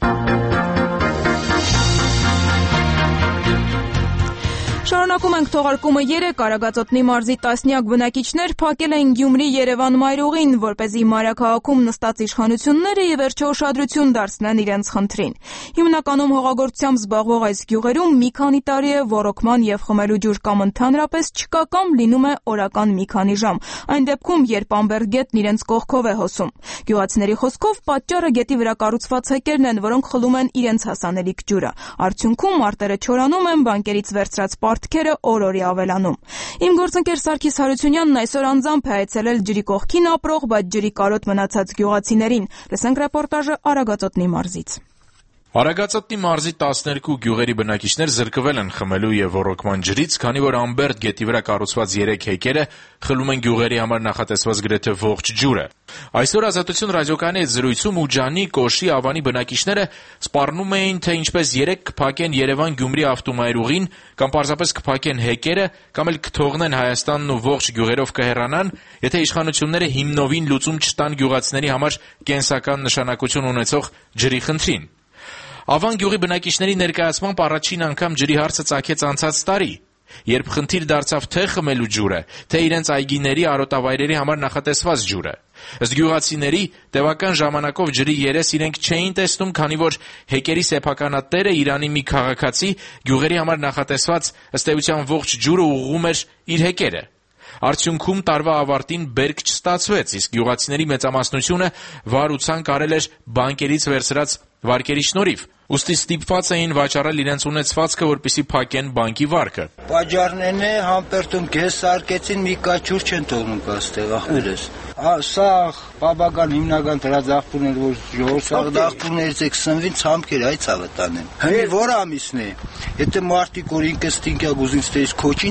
Շարունակում ենք թողարկումը երեք Արագածոտնի մարզի տասնյակ բնակիչներ փակել են Գյումրի-Երևան մայրուղին, որպեսզի մայրաքաղաքում նստած իշխանությունները ի վերջո ուշադրություն դարձնեն իրենց խնդրին։ Հիմնականում հողագործությամբ զբաղվող այս գյուղերում մի քանի տարի է ոռոգման եւ խմելու ջուր կամ ընդհանրապես չկա կամ լինում է օրական մի քանի ժամ։ Այն դեպքում, երբ Ամբերդ գետն իրենց կողքով է հոսում։ Գյուղացիների խոսքով պատճառը գետի վրա կառուցված հեկերն են, որոնք խլում են իրենց հասանելիք ջուրը։ Արդյունքում արտերը չորանում են, բանկերից վերցրած պարտքերը օր-օրի ավելանում։ Իմ գործընկեր Սարգիս Հարությունյանն այսօր անձամբ է այցելել ջրի կողքին ապրող, բայց ջրի կարոտ մնացած գյուղացիներին։ Լսենք ռեպորտաժը Արագածոտնի մարզից։ Արագածոտնի մարզի տասներկու գյուղերի բնակիչներ զրկվել են խմելու եւ ոռոգման ջրից, քանի որ Ամբերդ գետի վրա կառուցված երեք հեկերը խլում են գյուղերի համար նախատեսված գրեթե ողջ ջուրը։ Այսօր Ազատություն ռադիոկայանի հետ զրույցում Ուջանի, Կոշի, Ավանի բնակիչները սպառնում էին, թե ինչպես երեք կփակեն Երևան-Գյումրի ավտոմայրուղին, կամ պարզապես կփակեն հեկերը, կամ էլ կթողնեն Հայաստանն ու ողջ գյուղերով կհեռանան, եթե իշխանությունները հիմնովին լուծում չտան գյուղացիների համար կենսական նշանակություն ունեցող ջրի խնդրին։ Ավան գյուղի բնակիչների ներկայացմամբ առաջին անգամ ջրի հարցը ծագեց անցած տարի, երբ խնդիր դարձավ թե խմելու ջուրը, թե իրենց այգիների արոտավայրերի համար նախատեսված ջուրը։ Ըստ գյուղացիների, տևական ժամանակով ջրի երես իրենք չէին տեսնում, քանի որ հեկերի սեփականատերը Իրանի մի քաղաքացի գյուղերի համար նախատեսված ըստ էության ողջ ջուրը ուղղում էր իր հեկերը։ Արդյունքում տարվա ավարտին բերք չստացվեց, իսկ գյուղացիների մեծամասնությունը վար ու ցանկ արել էր բանկերից վերցրած վարկերի շնորհիվ։ Ուստի ստիպված էին վաճառել իրենց ունեցվածքը, որպեսզի փակեն բանկի վարկը։ Պաճառներն է համբերտում գես սարկեցին, մի կաչուր չեն թողնում կաստեղ ախպերս։ Սա բաբական հիմնական դրած աղբուրներ, որ ժողովրդի աղբուրներից եք սնվին, ցամքեր այ ցավը տանեն։ Հենց որ ամիսն է, եթե մարտիկ որ ինքը ստինքա գուզին ստեյս քոչին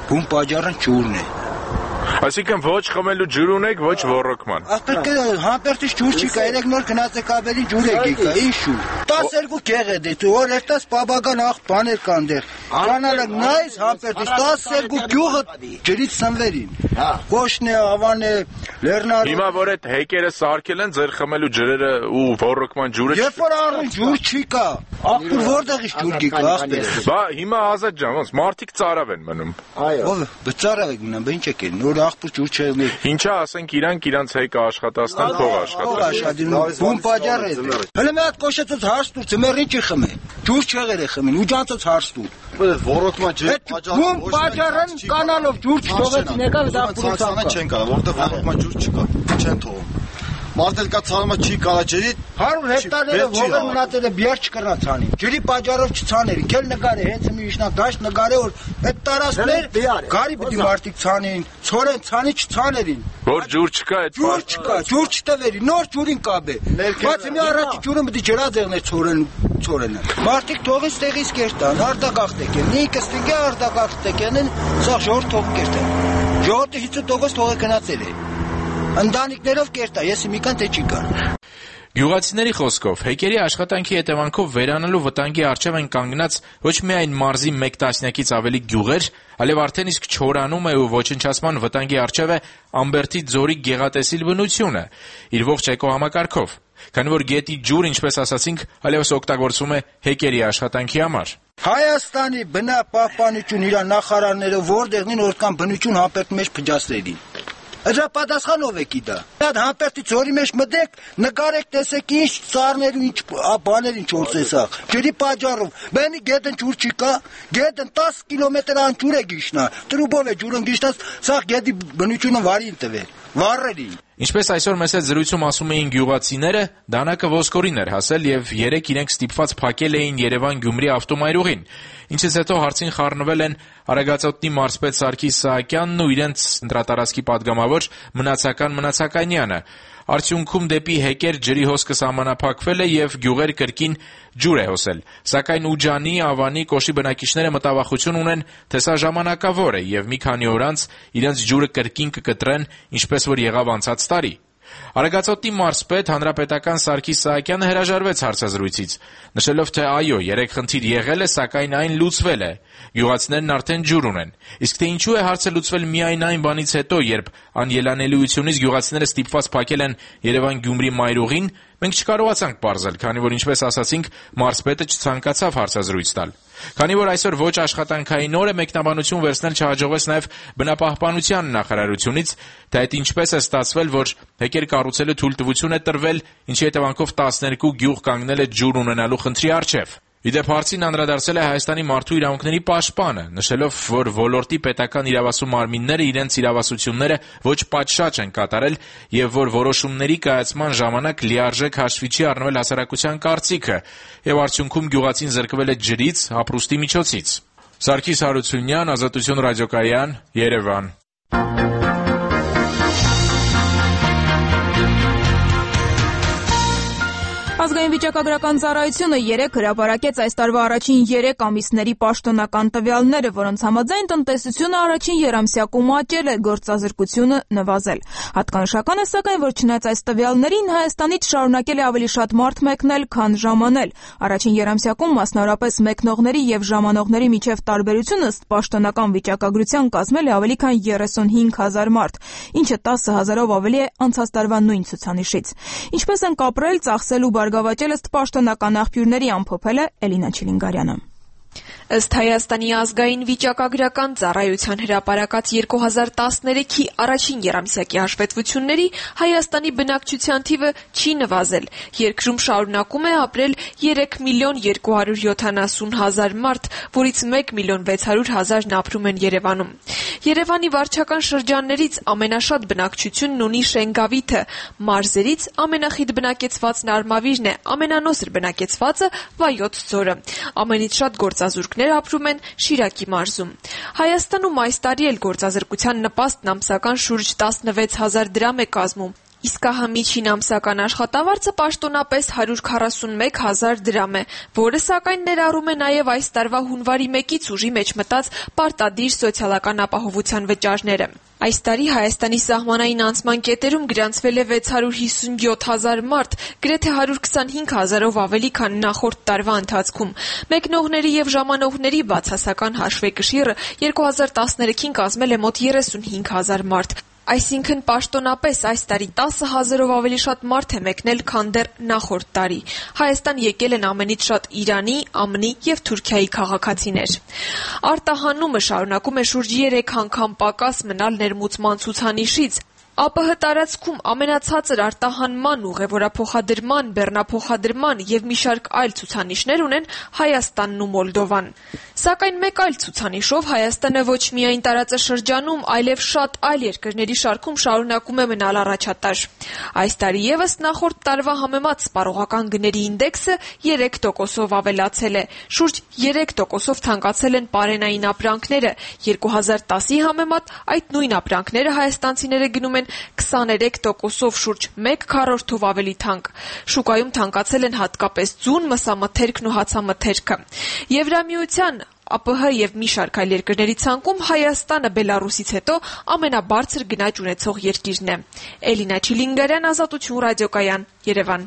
բուն պատճառը ջուրն է։ Այսինքն ոչ խմելու ջուր ունեք, ոչ ոռոգման։ Ախպեր համբերտից ջուր չի կա, երեք նոր գնացեք ավելի ջուր եք եկա, ինչ ջուր։ տասներկու գեղեդ է, դու որ երտաս բաբական ախ բաներ կան դեր։ Կանալը նայս համբերտից տասներկու գյուղը ջրից սնվերին։ Կոշն է, ավան է, լեռնար։ Հիմա որ այդ հեկերը սարքել են ձեր խմելու ջրերը ու ոռոգման ջուրը։ Երբ որ առուն ջուր չի կա, ախպեր որտեղից ջուր գիք ախպեր։ Բա հիմա Ազատ ջան, ոնց մարդիկ ծարավ են մնում։ Այո։ Ո՞վ բծարավ եք մնում, ինչ եք նոր ախպուր ջուր չեղնի։ Ինչա ասենք իրանք իրանք հեկը աշխատացնեն, փող աշխատեն։ Բուն պատճառ է։ Հələ մի հատ կոշեցած հարց տուր, ծմերին չի խմե։ Ջուր չեղեր է խմին, ու ջանցած հարց տուր։ Ոռոգման ջուր պատճառը։ Բուն պատճառն կանալով ջուր չթողեցին եկավ դախպուրը ցանցան չեն կարող, որտեղ ոռոգման ջուր չկա, չեն թողում։ Մարդել կա ցանումը չի կարա ջրի հարյուր հեկտարները ողեր մնացել է բիար չկրնա ցանի ջրի պատճառով չցաներ քել նկարը հենց մի իշնակ դաշտ նկարը որ այդ տարածքներ գարի պիտի մարդիկ ցանեին ցորեն ցանի չցաներին որ ջուր չկա այդ ջուր չկա ջուր չտվերի նոր ջուրին կաբե բայց մի առաջի ջուրը պիտի ջրաձեղներ ցորեն ցորենը մարդիկ թողից տեղից կերտան արտակախտեք են ինքը ստիգա արտակախտեք են սա ժողովուրդ թող կերտան ժողովուրդը հիցու տոկոս թողը գնացել է Ընտանիքներով կերտա, ես մի կան թե չի կան։ Գյուղացիների խոսքով հեկերի աշխատանքի հետևանքով վերանալու վտանգի առջև են կանգնած ոչ միայն մարզի մեկ տասնյակից ավելի գյուղեր, այլև արդեն իսկ չորանում է ու ոչնչացման վտանգի առջև է Ամբերդի ձորի գեղատեսիլ բնությունը, իր ողջ էկոհամակարգով, քանի որ գետի ջուր, ինչպես ասացինք, այլևս օգտագործվում է հեկերի աշխատանքի համար։ Հայաստանի բնապահպանություն իր նախարարները որտեղին որ կան բնություն համբերդի մեջ փճացրին։ Դրա պատասխանով եք իդա։ Այդ համբերդի ձորի մեջ մտեք, նկարեք, տեսեք ինչ ծառներ ու ինչ բաներ ինչ օրսես ախ։ Ջրի պատճառով։ Բենի գետն ջուր չի կա, գետն տասը կիլոմետր անջուր է գիշնա։ Տրուբով է ջուրն գիշնած, սա գետի բնությունը վարին տվել։ Վառերի։ Ինչպես այսօր մեծ այդ զրույցում ասում էին գյուղացիները, դանակը ոսկորին էր հասել եւ երեք իրենք ստիպված փակել էին Երևան-Գյումրի ավտոմայրուղին, ինչից հետո հարցին խառնվել են Արագածոտնի մարզպետ Սարգիս Սահակյանն ու իրենց ընտրատարածքի падգամավոր Մնացական Մնացականյանը։ Արդյունքում դեպի հեկեր ջրի հոսքը սահմանափակվել է եւ գյուղեր կրկին ջուր է հոսել։ Սակայն Ուջանի, Ավանի, Կոշի բնակիչները մտավախություն ունեն, թե սա ժամանակավոր է եւ մի քանի օր անց իրենց ջուրը կրկին կկտրեն, ինչպես որ եղավ անցած տարի։ Արագածոտնի մարզպետ հանրապետական Սարգիս Սահակյանը հրաժարվեց հարցազրույցից, նշելով, թե այո, երեք խնդիր եղել է, սակայն այն լուծվել է։ Գյուղացիներն արդեն ջուր ունեն։ Իսկ թե ինչու է հարցը լուծվել միայն այն բանից հետո, երբ անելանելիությունից գյուղացիները ստիպված փակել են Երևան-Գյումրի մայրուղին, մենք չկարողացանք պարզել, քանի որ ինչպես ասացինք, մարզպետը չցանկացավ հարցազրույց տալ։ Քանի որ այսօր ոչ աշխատանքային օր է, մեկնաբանություն վերցնել չհաջողվեց նաև բնապահպանության նախարարությունից, թե այդ ինչպես է ստացվել, որ հեկեր կառուցելու թույլտվություն է տրվել, ինչի հետևանքով տասներկու գյուղ կանգնել է ջուր ունենալու խնդրի առջև։ Իդեպ հարցին անդրադարձել է Հայաստանի մարդու իրավունքների պաշտպանը, նշելով, որ ոլորտի պետական իրավասու մարմինները իրենց իրավասությունները ոչ պատշաճ են կատարել եւ որ որոշումների կայացման ժամանակ լիարժեք հաշվի չի առնվել հասարակության կարծիքը եւ արդյունքում գյուղացին զրկվել է ջրից, ապրուստի միջոցից։ Սարգիս Հարությունյան, Ազատություն ռադիոկայան, Երևան։ Ազգային վիճակագրական ծառայությունը երեկ հրապարակեց այս տարվա առաջին երեք ամիսների պաշտոնական տվյալները, որոնց համաձայն տնտեսությունը առաջին եռամսյակում աճել է, գործազրկությունը նվազել։ Հատկանշական է սակայն, որ չնայած այս տվյալներին Հայաստանից շարունակել է ավելի շատ մարդ մեկնել, քան ժամանել։ Առաջին եռամսյակում մասնավորապես մեկնողների եւ ժամանողների միջև տարբերությունը ըստ պաշտոնական վիճակագրության կազմել է ավելի քան երեսունհինգ հազար մարդ, ինչը տասը հազարով ավելի է անցած տարվա նույն ցուցանիշից։ Ինչպես են կապրել, ծախսել ու բարգավաճել ըստ պաշտոնական աղբյուրների ամփոփել է Էլինա Չիլինգարյանը։ Ըստ Հայաստանի ազգային վիճակագրական ծառայության հրապարակած երկու հազար տասներեքի առաջին եռամսյակի հաշվետվությունների Հայաստանի բնակչության թիվը չի նվազել։ Երկրում շարունակում է ապրել երեք միլիոն երկու հարյուր յոթանասուն հազար մարդ, որից մեկ միլիոն վեց հարյուր հազարն ապրում են Երևանում։ Երևանի վարչական շրջաններից ամենաշատ բնակչությունն ունի Շենգավիթը, մարզերից ամենախիտ բնակեցվածն Արմավիրն է, ամենանոսր բնակեցվածը Վայոց ձորը։ Ամենից շատ գործազուրկներ ապրում են Շիրակի մարզում։ Հայաստանում այս տարի էլ գործազրկության նպաստն ամսական շուրջ տասնվեց հազար դրամ է կազմում։ Իսկ ահա միջին ամսական աշխատավարձը պաշտոնապես հարյուր քառասունմեկ հազար դրամ է, որը սակայն ներառում է նաև այս տարվա հունվարի մեկից ուժի մեջ մտած պարտադիր սոցիալական ապահովության վճարները։ Այս տարի Հայաստանի սահմանային անցման կետերում գրանցվել է վեց հարյուր հիսունյոթ հազար մարդ, գրեթե հարյուր քսանհինգ հազարով ավելի, քան նախորդ տարվա ընթացքում։ Մեկնողների եւ ժամանողների բացասական հաշվեկշիռը երկու հազար տասներեքին կազմել է մոտ երեսունհինգ հազար մարդ։ Այսինքն պաշտոնապես այս տարի տասը հազարով ավելի շատ մարդ է մեկնել, քան դեռ նախորդ տարի։ Հայաստան եկել են ամենից շատ Իրանի, ԱՄՆ-ի եւ Թուրքիայի քաղաքացիներ։ Արտահանումը շարունակում է շուրջ երեք անգամ պակաս մնալ ներմուծման ցուցանիշից։ ԱՊՀ տարածքում ամենացածր արտահանման, ուղևորափոխադրման, բեռնափոխադրման եւ մի շարք այլ ցուցանիշներ ունեն Հայաստանն ու Մոլդովան։ Սակայն մեկ այլ ցուցանիշով Հայաստանը ոչ միայն տարածաշրջանում, այլև շատ այլ երկրների շարքում շարունակում է մնալ առաջատար։ Այս տարի եւս նախորդ տարվա համեմատ սպառողական գների ինդեքսը երեք տոկոսով ավելացել է։ Շուրջ երեք տոկոսով թանկացել են պարենային ապրանքները։ երկու հազար տասի համեմատ այդ նույն ապրանքները հայաստանցիները գնում են քսաներեք տոկոսով, շուրջ մեկ քառորդով ավելի թանկ։ Շուկայում թանկացել են հատկապես ձուն, մսամթերքն ու հացամթերքը։ Եվրամիության, ԱՊՀ եւ մի շարք այլ երկրների ցանկում Հայաստանը Բելարուսից հետո ամենաբարձր գնաճ ունեցող երկիրն է։ Էլինա Չիլինգարյան, Ազատություն ռադիոկայան, Երևան։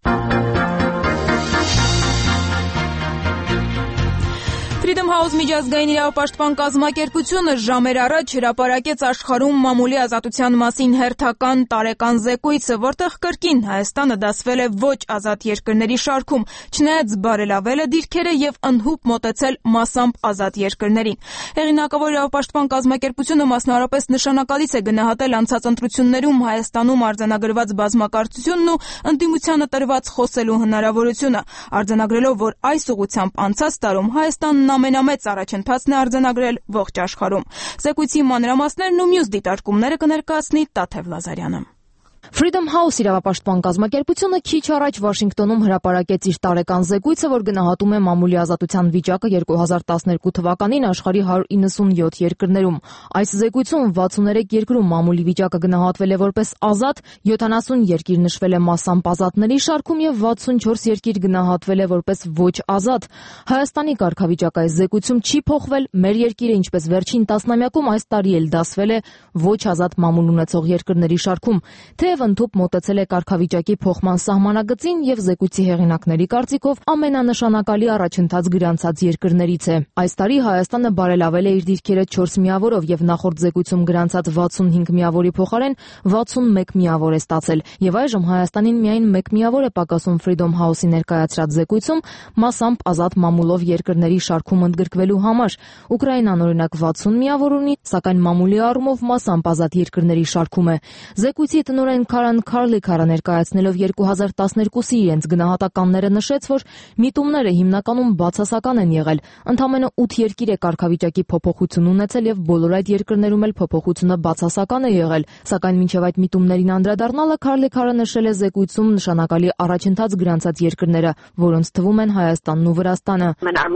Freedom House միջազգային իրավապաշտպան կազմակերպությունը ժամեր առաջ հրապարակեց աշխարհում մամուլի ազատության մասին հերթական տարեկան զեկույցը, որտեղ կրկին Հայաստանը դասվել է ոչ ազատ երկրների շարքում, չնայած բարելավել է դիրքերը եւ ընդհուպ մոտեցել մասամբ ազատ երկրներին։ Հեղինակավոր իրավապաշտպան կազմակերպությունը մասնավորապես նշանակալից է գնահատել անցած ընտրություններում Հայաստանում արձանագրված բազմակարծությունն ու ընդդիմությանը տրված խոսելու հնարավորությունը, արձանագրելով, որ այս ուղղությամբ անցած տարում Հայաստանն ամենամեծ առաջընթացն է արձանագրել ողջ աշխարհում։ Զեկույցի մանրամասներն ու մյուս դիտարկումները կներկայացնի Տաթև Լազարյանը։ Freedom House իրավապաշտպան կազմակերպությունը քիչ առաջ Վաշինգտոնում հրապարակեց իր տարեկան զեկույցը, որ գնահատում է մամուլի ազատության վիճակը երկու հազար տասներկու թվականին աշխարհի հարյուր իննսունյոթ երկրներում։ Այս զեկույցում վաթսուներեք երկրում մամուլի վիճակը գնահատվել է որպես ազատ, յոթանասուն երկիր նշվել է մասամբ ազատների շարքում եւ վաթսունչորս երկիր գնահատվել է որպես ոչ ազատ։ Հայաստանի կարգավիճակը այս զեկույցում չի փոխվել, մեր երկիրը ինչպես վերջին տասնամյակում այս տարի էլ դասվել է ոչ ազատ մամուլ ունեցող երկրների շարքում։ Թեև ընդհուպ մոտեցել է կարգավիճակի փոխման սահմանագծին եւ զեկույցի հեղինակների կարծիքով ամենանշանակալի առաջընթաց գրանցած երկրներից է։ Այս տարի Հայաստանը բարելավել է իր դիրքերը չորս միավորով եւ նախորդ զեկույցում գրանցած վաթսունհինգ միավորի փոխարեն վաթսունմեկ միավոր է ստացել եւ այժմ Հայաստանին միայն մեկ միավոր է պակասում Freedom House-ի ներկայացրած զեկույցում մասամբ ազատ մամուլով երկրների շարքում ընդգրկվելու համար։ Ուկրաինան օրինակ վաթսուն միավոր ունի, սակայն մամուլի առումով մասամբ ազատ երկրների շարքում է։ Զեկույցի տնօրեն Քարան Քարլիքարը ներկայացնելով երկու հազար տասներկուսի իրենց գնահատականները նշեց, որ միտումները հիմնականում բացասական են եղել։ Ընդամենը ութ երկիր է կարգավիճակի փոփոխություն ունեցել եւ բոլոր այդ երկրներում էլ փոփոխությունը բացասական է եղել։ Սակայն մինչեւ այդ միտումներին անդրադառնալը Քարլիքարը նշել է զեկույցում նշանակալի առաջընթաց գրանցած երկրները, որոնց թվում են Հայաստանն ու Վրաստանը։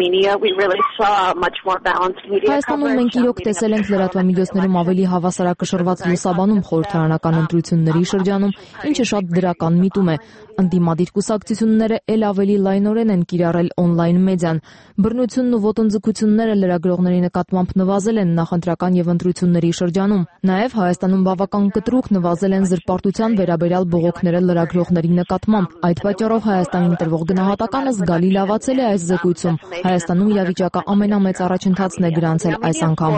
Հայաստանում մենք իրոք տեսել ենք լրատվամիջոցներում ավելի հավասարակշռված լուսաբանում խորհրդարանական ընտրությունների շրջանում, ինչը շատ դրական միտում է։ Ընդդիմադիր կուսակցությունները ել ավելի լայնորեն են կիրառել օնլայն մեդիան։ Բռնությունն ու ոտնձգությունները լրագրողների նկատմամբ նվազել են նախընտրական եւ ընտրությունների շրջանում։ Նաեւ Հայաստանում բավական կտրուկ նվազել են զրպարտության վերաբերյալ բողոքները լրագրողների նկատմամբ։ Այդ պատճառով Հայաստանին տրվող գնահատականը զգալի լավացել է այս զեկույցում։ Հայաստանում իրավիճակը ամենամեծ առաջընթացն է գրանցել այս անգամ։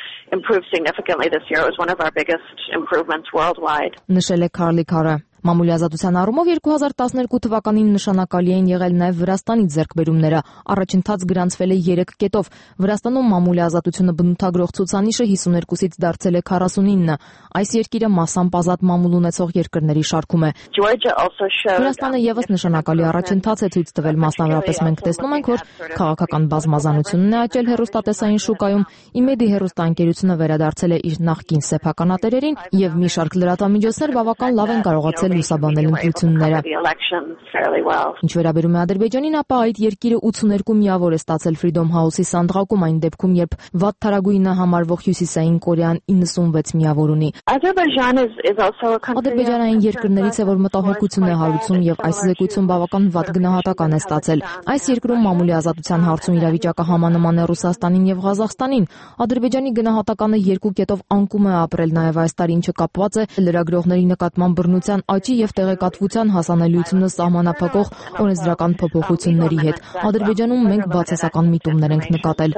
Նշել է Քարլիքարը։ Մամուլի ազատության առումով երկու հազար տասներկու թվականին նշանակալի են եղել նաև Վրաստանի ձեռքբերումները։ Առաջընթաց գրանցվել է երեք կետով։ Վրաստանում մամուլի ազատությունը բնութագրող ցուցանիշը հիսուներկուսից դարձել է քառասունինը։ Այս երկիրը մասամբ ազատ մամուլ ունեցող երկրների շարքում է։ Վրաստանը եւս նշանակալի առաջընթաց է ցույց տվել, մասնավորապես մենք տեսնում ենք, որ քաղաքական բազմազանությունն է աճել հեռուստատեսային շուկայում, Իմեդի հեռուստաընկերությունը վերադարձել է իր նախկին սեփականատերերին եւ մի շարք լրատվամիջոցներ բավական լավ են կարողացել լուսաբանել ընտրությունները։ Ինչ վերաբերում է Ադրբեջանին, ապա այդ երկիրը ութսուներկու միավոր է ստացել Freedom House-ի սանդղակում այն դեպքում, երբ վատ թարագույնը համարվող Հյուսիսային Կորեան իննսունվեց միավոր ունի։ Ադրբեջանային երկրներից է, որ մտահոգություն է հարուցում եւ այս զեկույցում բավական վատ գնահատական է ստացել։ Այս երկրում մամուլի ազատության հարցում իրավիճակը համանման է Ռուսաստանին եւ Ղազախստանին։ Ադրբեջանի գնահատականը երկու կետով անկում է ապրել նաեւ այս տարի, ինչը կապված է լրագրողների նկատմամբ բռնության աճի եւ տեղեկատվության հասանելիությունը սահմանափակող օրենսդրական փոփոխությունների հետ։ Ադրբեջանում մենք բացասական միտումներ ենք նկատել։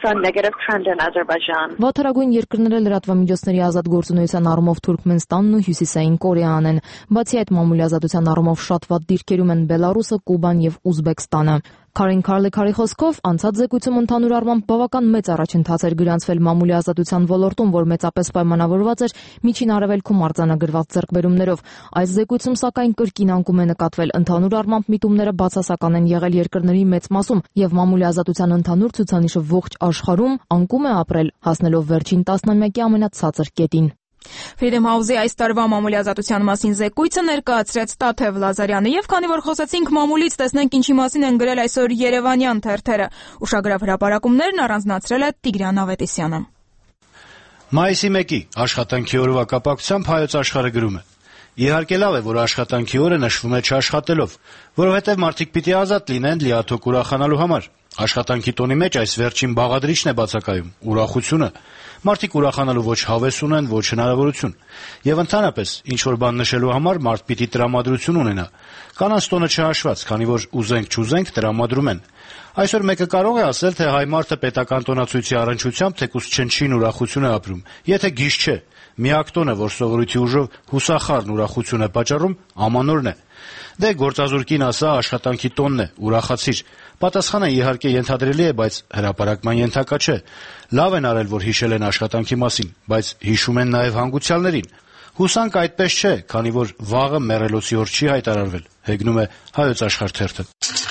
Վաթարագույն երկրները լրատվամիջոցների ազատ գործունեության առումով Թուրքմենստանն ու Հյուսիսային Կորեան են։ Բացի այդ, մամուլի ազատության առումով շատ վատ դիրքերում են Բելարուսը, Կուբան եւ Ուզբեկստանը։ Կարին Քարլեքարի խոսքով, անցած զեկույցում ընդհանուր առմամբ բավական մեծ առաջընթաց էր գրանցվել մամուլի ազատության ոլորտում, որ մեծապես պայմանավորված էր Միջին Արևելքում արձանագրված ձեռքբերումներով։ Այս զեկույցում սակայն կրկին անկում է նկատվել, ընդհանուր առմամբ միտումները բացասական են եղել երկրների մեծ մասում, եւ մամուլի ազատության ընդհանուր ցուցանիշը ողջ աշխարհում անկում է ապրել, հասնելով վերջին տասնամյակի ամենացածր կետին։ Freedom House-ի այս տարվա մամուլի ազատության մասին զեկույցը ներկայացրեց Տաթև Լազարյանը, եւ քանի որ խոսեցինք մամուլից, տեսնենք ինչի մասին են գրել այսօր երևանյան թերթերը։ Ուշագրավ հրապարակումներն առանձնացրել է Տիգրան Ավետիսյանը։ Մայիսի մեկի աշխատանքի օրվա կապակցությամբ Հայոց Աշխարհը գրում է. Իհարկե լավ է, որ աշխատանքի օրը նշվում է չաշխատելով, որովհետև մարդիկ պիտի ազատ լինեն լիաթոք ուրախանալու համար։ Աշխատանքի տոնի մեջ այս վերջին բաղադրիչն է բացակայում՝ ուրախությունը։ Մարդիկ ուրախանալու ոչ հավես ունեն, ոչ հնարավորություն։ Եվ ընդհանրապես, ինչ-որ բան նշելու համար մարդ պիտի տրամադրություն ունենա։ Կանանց տոնը չհաշված, քանի որ ուզենք-չուզենք տրամադրում են։ Այսօր մեկը կարող է ասել, թե հայ մարդը պետական տոնացույցի առնչությամբ թեկուզ չնչին ուրախություն է ապրում, եթե գիժ չէ։ Միակ տոնը, որ սովորույթի ուժով հուսախառն ուրախություն է պատճառում, ամանորն է։ Դե գործազուր կին ասա, աշխատանքի տոնն է, ուրախացիր։ Պատասխանը իհարկե ենթադրելի է, բայց հրապարակման ենթակա չէ։ Լավ են արել, որ հիշել են աշխատանքի մասին, բայց հիշում են նաև հանգուցյալներին։ Հուսանք այդպես չէ, քանի որ վաղը մեռելոցի օր չի հայտարարվել, հեգնում է Հայոց Աշխարհ թերթը։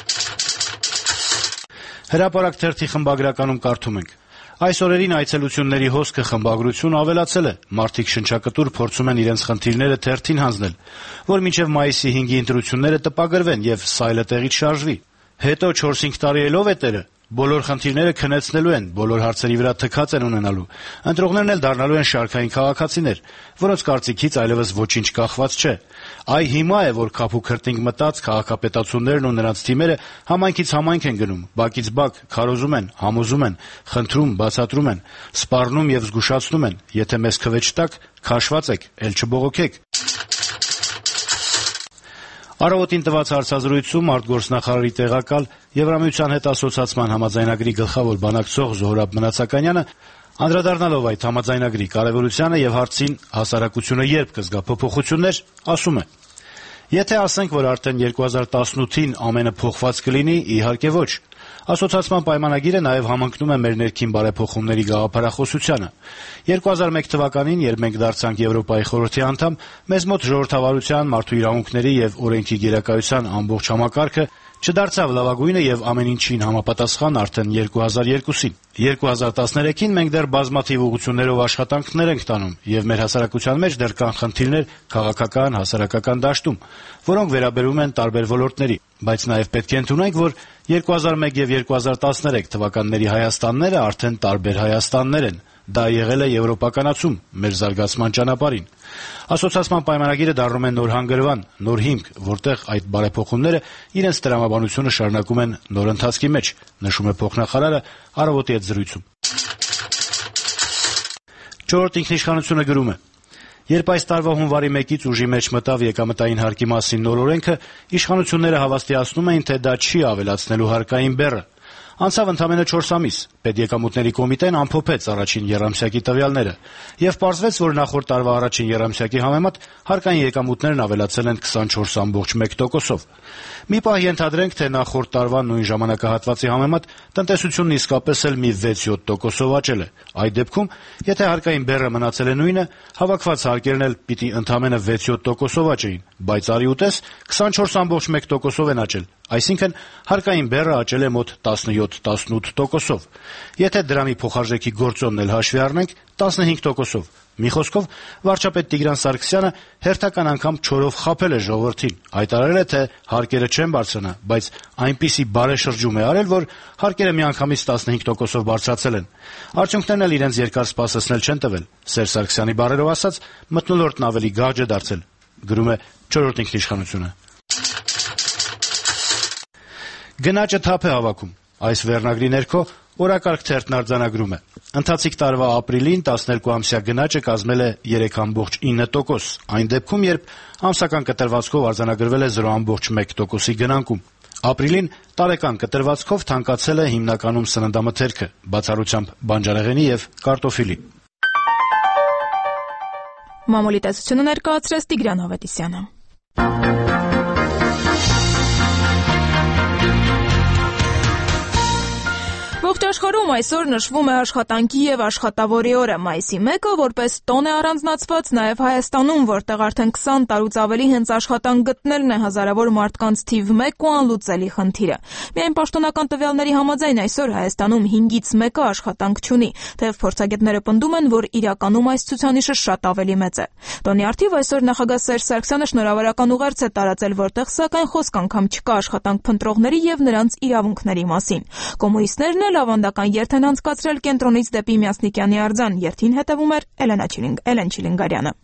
Հրապարակ թերթի խմբագրականում կարդում ենք. Այս օրերին այցելությունների հոսքը խմբագրություն ավելացել է, մարդիկ շնչակտուր փորձում են իրենց խնդիրները թերթին հանձնել, որ մինչև մայիսի հինգի ընտրությունները տպագրվեն եւ սայլը տեղից շարժվի։ Հետո չորս-հինգ տարի ելով է տերը, բոլոր խնդիրները քնեցնելու են, բոլոր հարցերի վրա թքած են ունենալու։ Ընտրողներն էլ դառնալու են շարքային քաղաքացիներ, որոնց կարծիքից այլևս ոչինչ կախված չէ։ Այ հիմա է, որ քափու քրտինք մտած քաղաքապետացություններն ու նրանց թիմերը համայնքից համայնք են գնում, բակից բակ, քարոզում են, համոզում են, խնդրում, բացատրում են, սպառնում եւ զգուշացնում են. եթե մեզ քվե չտաք, քաշված եք, ել չբողոքեք։ Առավոտին տված հարցազրույցում արտգործնախարարի տեղակալ Եվրամիության հետ ասոցացման համաձայնագրի գլխավոր բանակցող Զոհրաբ Մնացականյանը անդրադառնալով այդ համաձայնագրի կարևորությանը եւ հարցին հասարակությունը երբ կզգա փոփոխություններ, ասում է. Եթե ասենք, որ արդեն երկու հազար տասնութին ամենը փոխված կլինի, իհարկե ոչ։ Ասոցացման պայմանագիրը նաև համընկնում է մեր ներքին բարեփոխումների գաղափարախոսությանը։ երկու հազար մեկ թվականին, երբ մենք դարձանք Եվրոպայի խորհրդի անդամ, մեզ մոտ ժողովրդավարության, մարդու իրավունքների եւ օրենքի գերակայության ամբողջ համակարգը չդարձավ լավագույնը եւ ամեն ինչին համապատասխան արդեն երկու հազար երկուսին։ երկու հազար տասներեքին մենք դեռ բազմաթիվ ուղղություններով աշխատանքներ ենք տանում եւ մեր հասարակության մեջ դեռ կան խնդիրներ քաղաքական, հասարակական դաշտում, որոնք վերաբերում են տարբեր ոլորտների, բայց նաեւ պետք է ընդունենք, որ երկու հազար մեկ եւ երկու հազար տասներեք թվականների Հայաստանները արդեն տարբեր Հայաստաններ են։ Դա եղել է եվրոպականացում մեր զարգացման ճանապարհին։ Ասոցացման պայմանագիրը դառնում է նոր հանգրվան, նոր հիմք, որտեղ այդ բարեփոխումները իրենց տրամաբանությունը շարունակում են նոր ընթացքի մեջ, նշում է փոխնախարարը Առավոտի հետ զրույցում։ Չորրորդ ինքնիշխանությունը գրում է. Երբ այս տարվա հունվարի մեկից ուժի մեջ մտավ եկամտային հարկի մասին նոր օրենքը, իշխանությունները հավաստիացնում էին, թե դա չի ավելացնելու հարկային բեռը։ Անցավ ընդամենը չորս ամիս, Պետեկամուտների կոմիտեն ամփոփեց առաջին եռամսյակի տվյալները, եւ պարզվեց, որ նախորդ տարվա առաջին եռամսյակի համեմատ հարկային եկամուտներն ավելացել են քսանչորս կόμμα մեկ տոկոսով։ Մի պահ ենթադրենք, թե նախորդ տարվա նույն ժամանակահատվածի համեմատ տնտեսությունն իսկապես էլ մի վեց-յոթ տոկոսով աճել է։ Այդ դեպքում, եթե հարկային բեռը մնացել է նույնը, հավաքված հարկերն էլ պիտի ընդամենը վեց-յոթ տոկոսով աճեին, բայց արի ուտես քսանչորս կόμμα մեկ տոկոսով են աճել։ այսինքն հարկային բեռը աճել է մոտ տասնյոթ տասնութ տոկոսով։ Եթե դրամի փոխարժեքի գործոնն էլ հաշվի առնենք, տասնհինգ տոկոսով։ Մի խոսքով, վարչապետ Տիգրան Սարգսյանը հերթական անգամ չորով խաբել է ժողովրդին, հայտարարել է, թե հարկերը չեն բարձրանա, բայց այնպիսի բարեշրջում է արել, որ հարկերը միանգամից տասնհինգ տոկոսով բարձրացել են։ Արդյունքներն էլ իրենց երկար սպասեցնել չեն տվել։ Սերժ Սարգսյանի բառերով ասած, մթնոլորտն ավելի գաղջ է դարձել, գրում է չորրորդ ինքնիշխանությունը։ Գնաճը թափ է հավաքում։ Այս վերնագրի ներքո Օրակարգ թերթն արձանագրում է. Ընթացիկ տարվա ապրիլին տասներկու ամսյա գնաճը կազմել է երեք կόμμα ինը տոկոս, այն դեպքում, երբ ամսական կտրվածքով արձանագրվել է զրո կόμμα մեկ տոկոսի գնանկում։ Ապրիլին տարեկան կտրվածքով թանկացել է հիմնականում սննդամթերքը, բացառությամբ բանջարեղենի եւ կարտոֆիլի։ Մամուլի տեսությունը ներկայացրեց Տիգրան Ավետիսյանը։ Ողջ աշխարհում այսօր նշվում է աշխատանքի եւ աշխատավորի օրը։ Մայիսի մեկը որպես տոն է առանձնացված նաեւ Հայաստանում, որտեղ արդեն քսան տարուց ավելի հենց աշխատանք գտնելն է հազարավոր մարդկանց թիվ մեկ ու անլուծելի խնդիրը։ Միայն պաշտոնական տվյալների համաձայն այսօր Հայաստանում հինգից մեկը աշխատանք չունի, թեև փորձագետները պնդում են, որ իրականում այս ցուցանիշը շատ ավելի մեծ է։ Տոնի առթիվ այսօր նախագահ Սերժ Սարգսյանը շնորհավորական ուղերձ է տարածել, որտեղ սակայն խոսք անգամ չկա աշխատանք փնտրողների եւ նրանց իրավունքների մասին։ Կոմունիստներն էլ ավանդական երթ են անցկացրել կենտրոնից դեպի Մյասնիկյանի արձան, երթին հետևում էր Էլեն Չիլինգարյանը։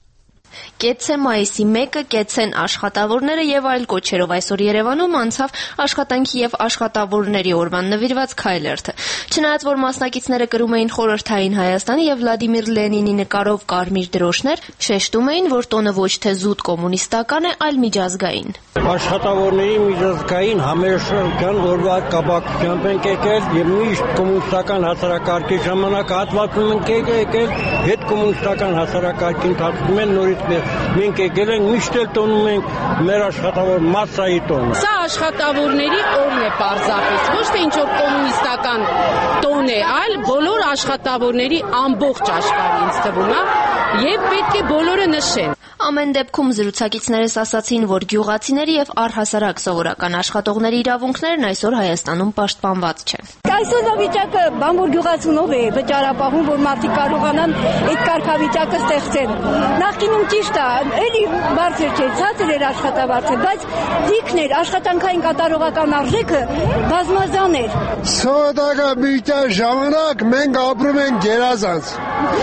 Կեցցե մայիսի մեկը, կեցցեն աշխատավորները եւ այլ կոչերով այսօր Երևանում անցավ աշխատանքի եւ աշխատավորների օրվան նվիրված քայլերթը։ Չնայած որ մասնակիցները կրում էին խորհրդային Հայաստանի եւ Վլադիմիր Լենինի նկարով կարմիր դրոշներ, շեշտում էին, որ տոնը ոչ թե զուտ կոմունիստական է, այլ միջազգային։ Աշխատավորների միջազգային համերաշխության օրվա կապակցությամբ ենք եկել եւ միշտ կոմունիստական հասարակարգի ժամանակահատվածում ենք եկել, հետ կոմունիստական հասարակարգի ընթացքում են նորից մենք եկել ենք միշտ էլ տոնում ենք մեր աշխատավոր մասսայի տոնը։ Սա աշխատավորների օրն է պարզապես, ոչ թե ինչ որ կոմունիստական տոն է, այլ բոլոր աշխատավորների ամբողջ աշխարհի ինձ թվում է, եւ պետք է բոլորը նշեն։ Ամեն դեպքում զրուցակիցներս ասացին, որ գյուղացիների եւ առհասարակ սովորական աշխատողների իրավունքներն այսօր Հայաստանում պաշտպանված չեն։ Այսօրվա վիճակը բանվոր գյուղացունով է վճարապահում, որ մարդիկ կարողանան այդ կարգավիճակը ստեղծել։ Նախկինում ճիշտ է, էլի բարձր չէ, ցածր էր աշխատավարձը, բայց դիքն էր, աշխատանքային կատարողական արժեքը բազմազան էր։ Սովետական միջան ժամանակ մենք ապրում ենք գերազանց։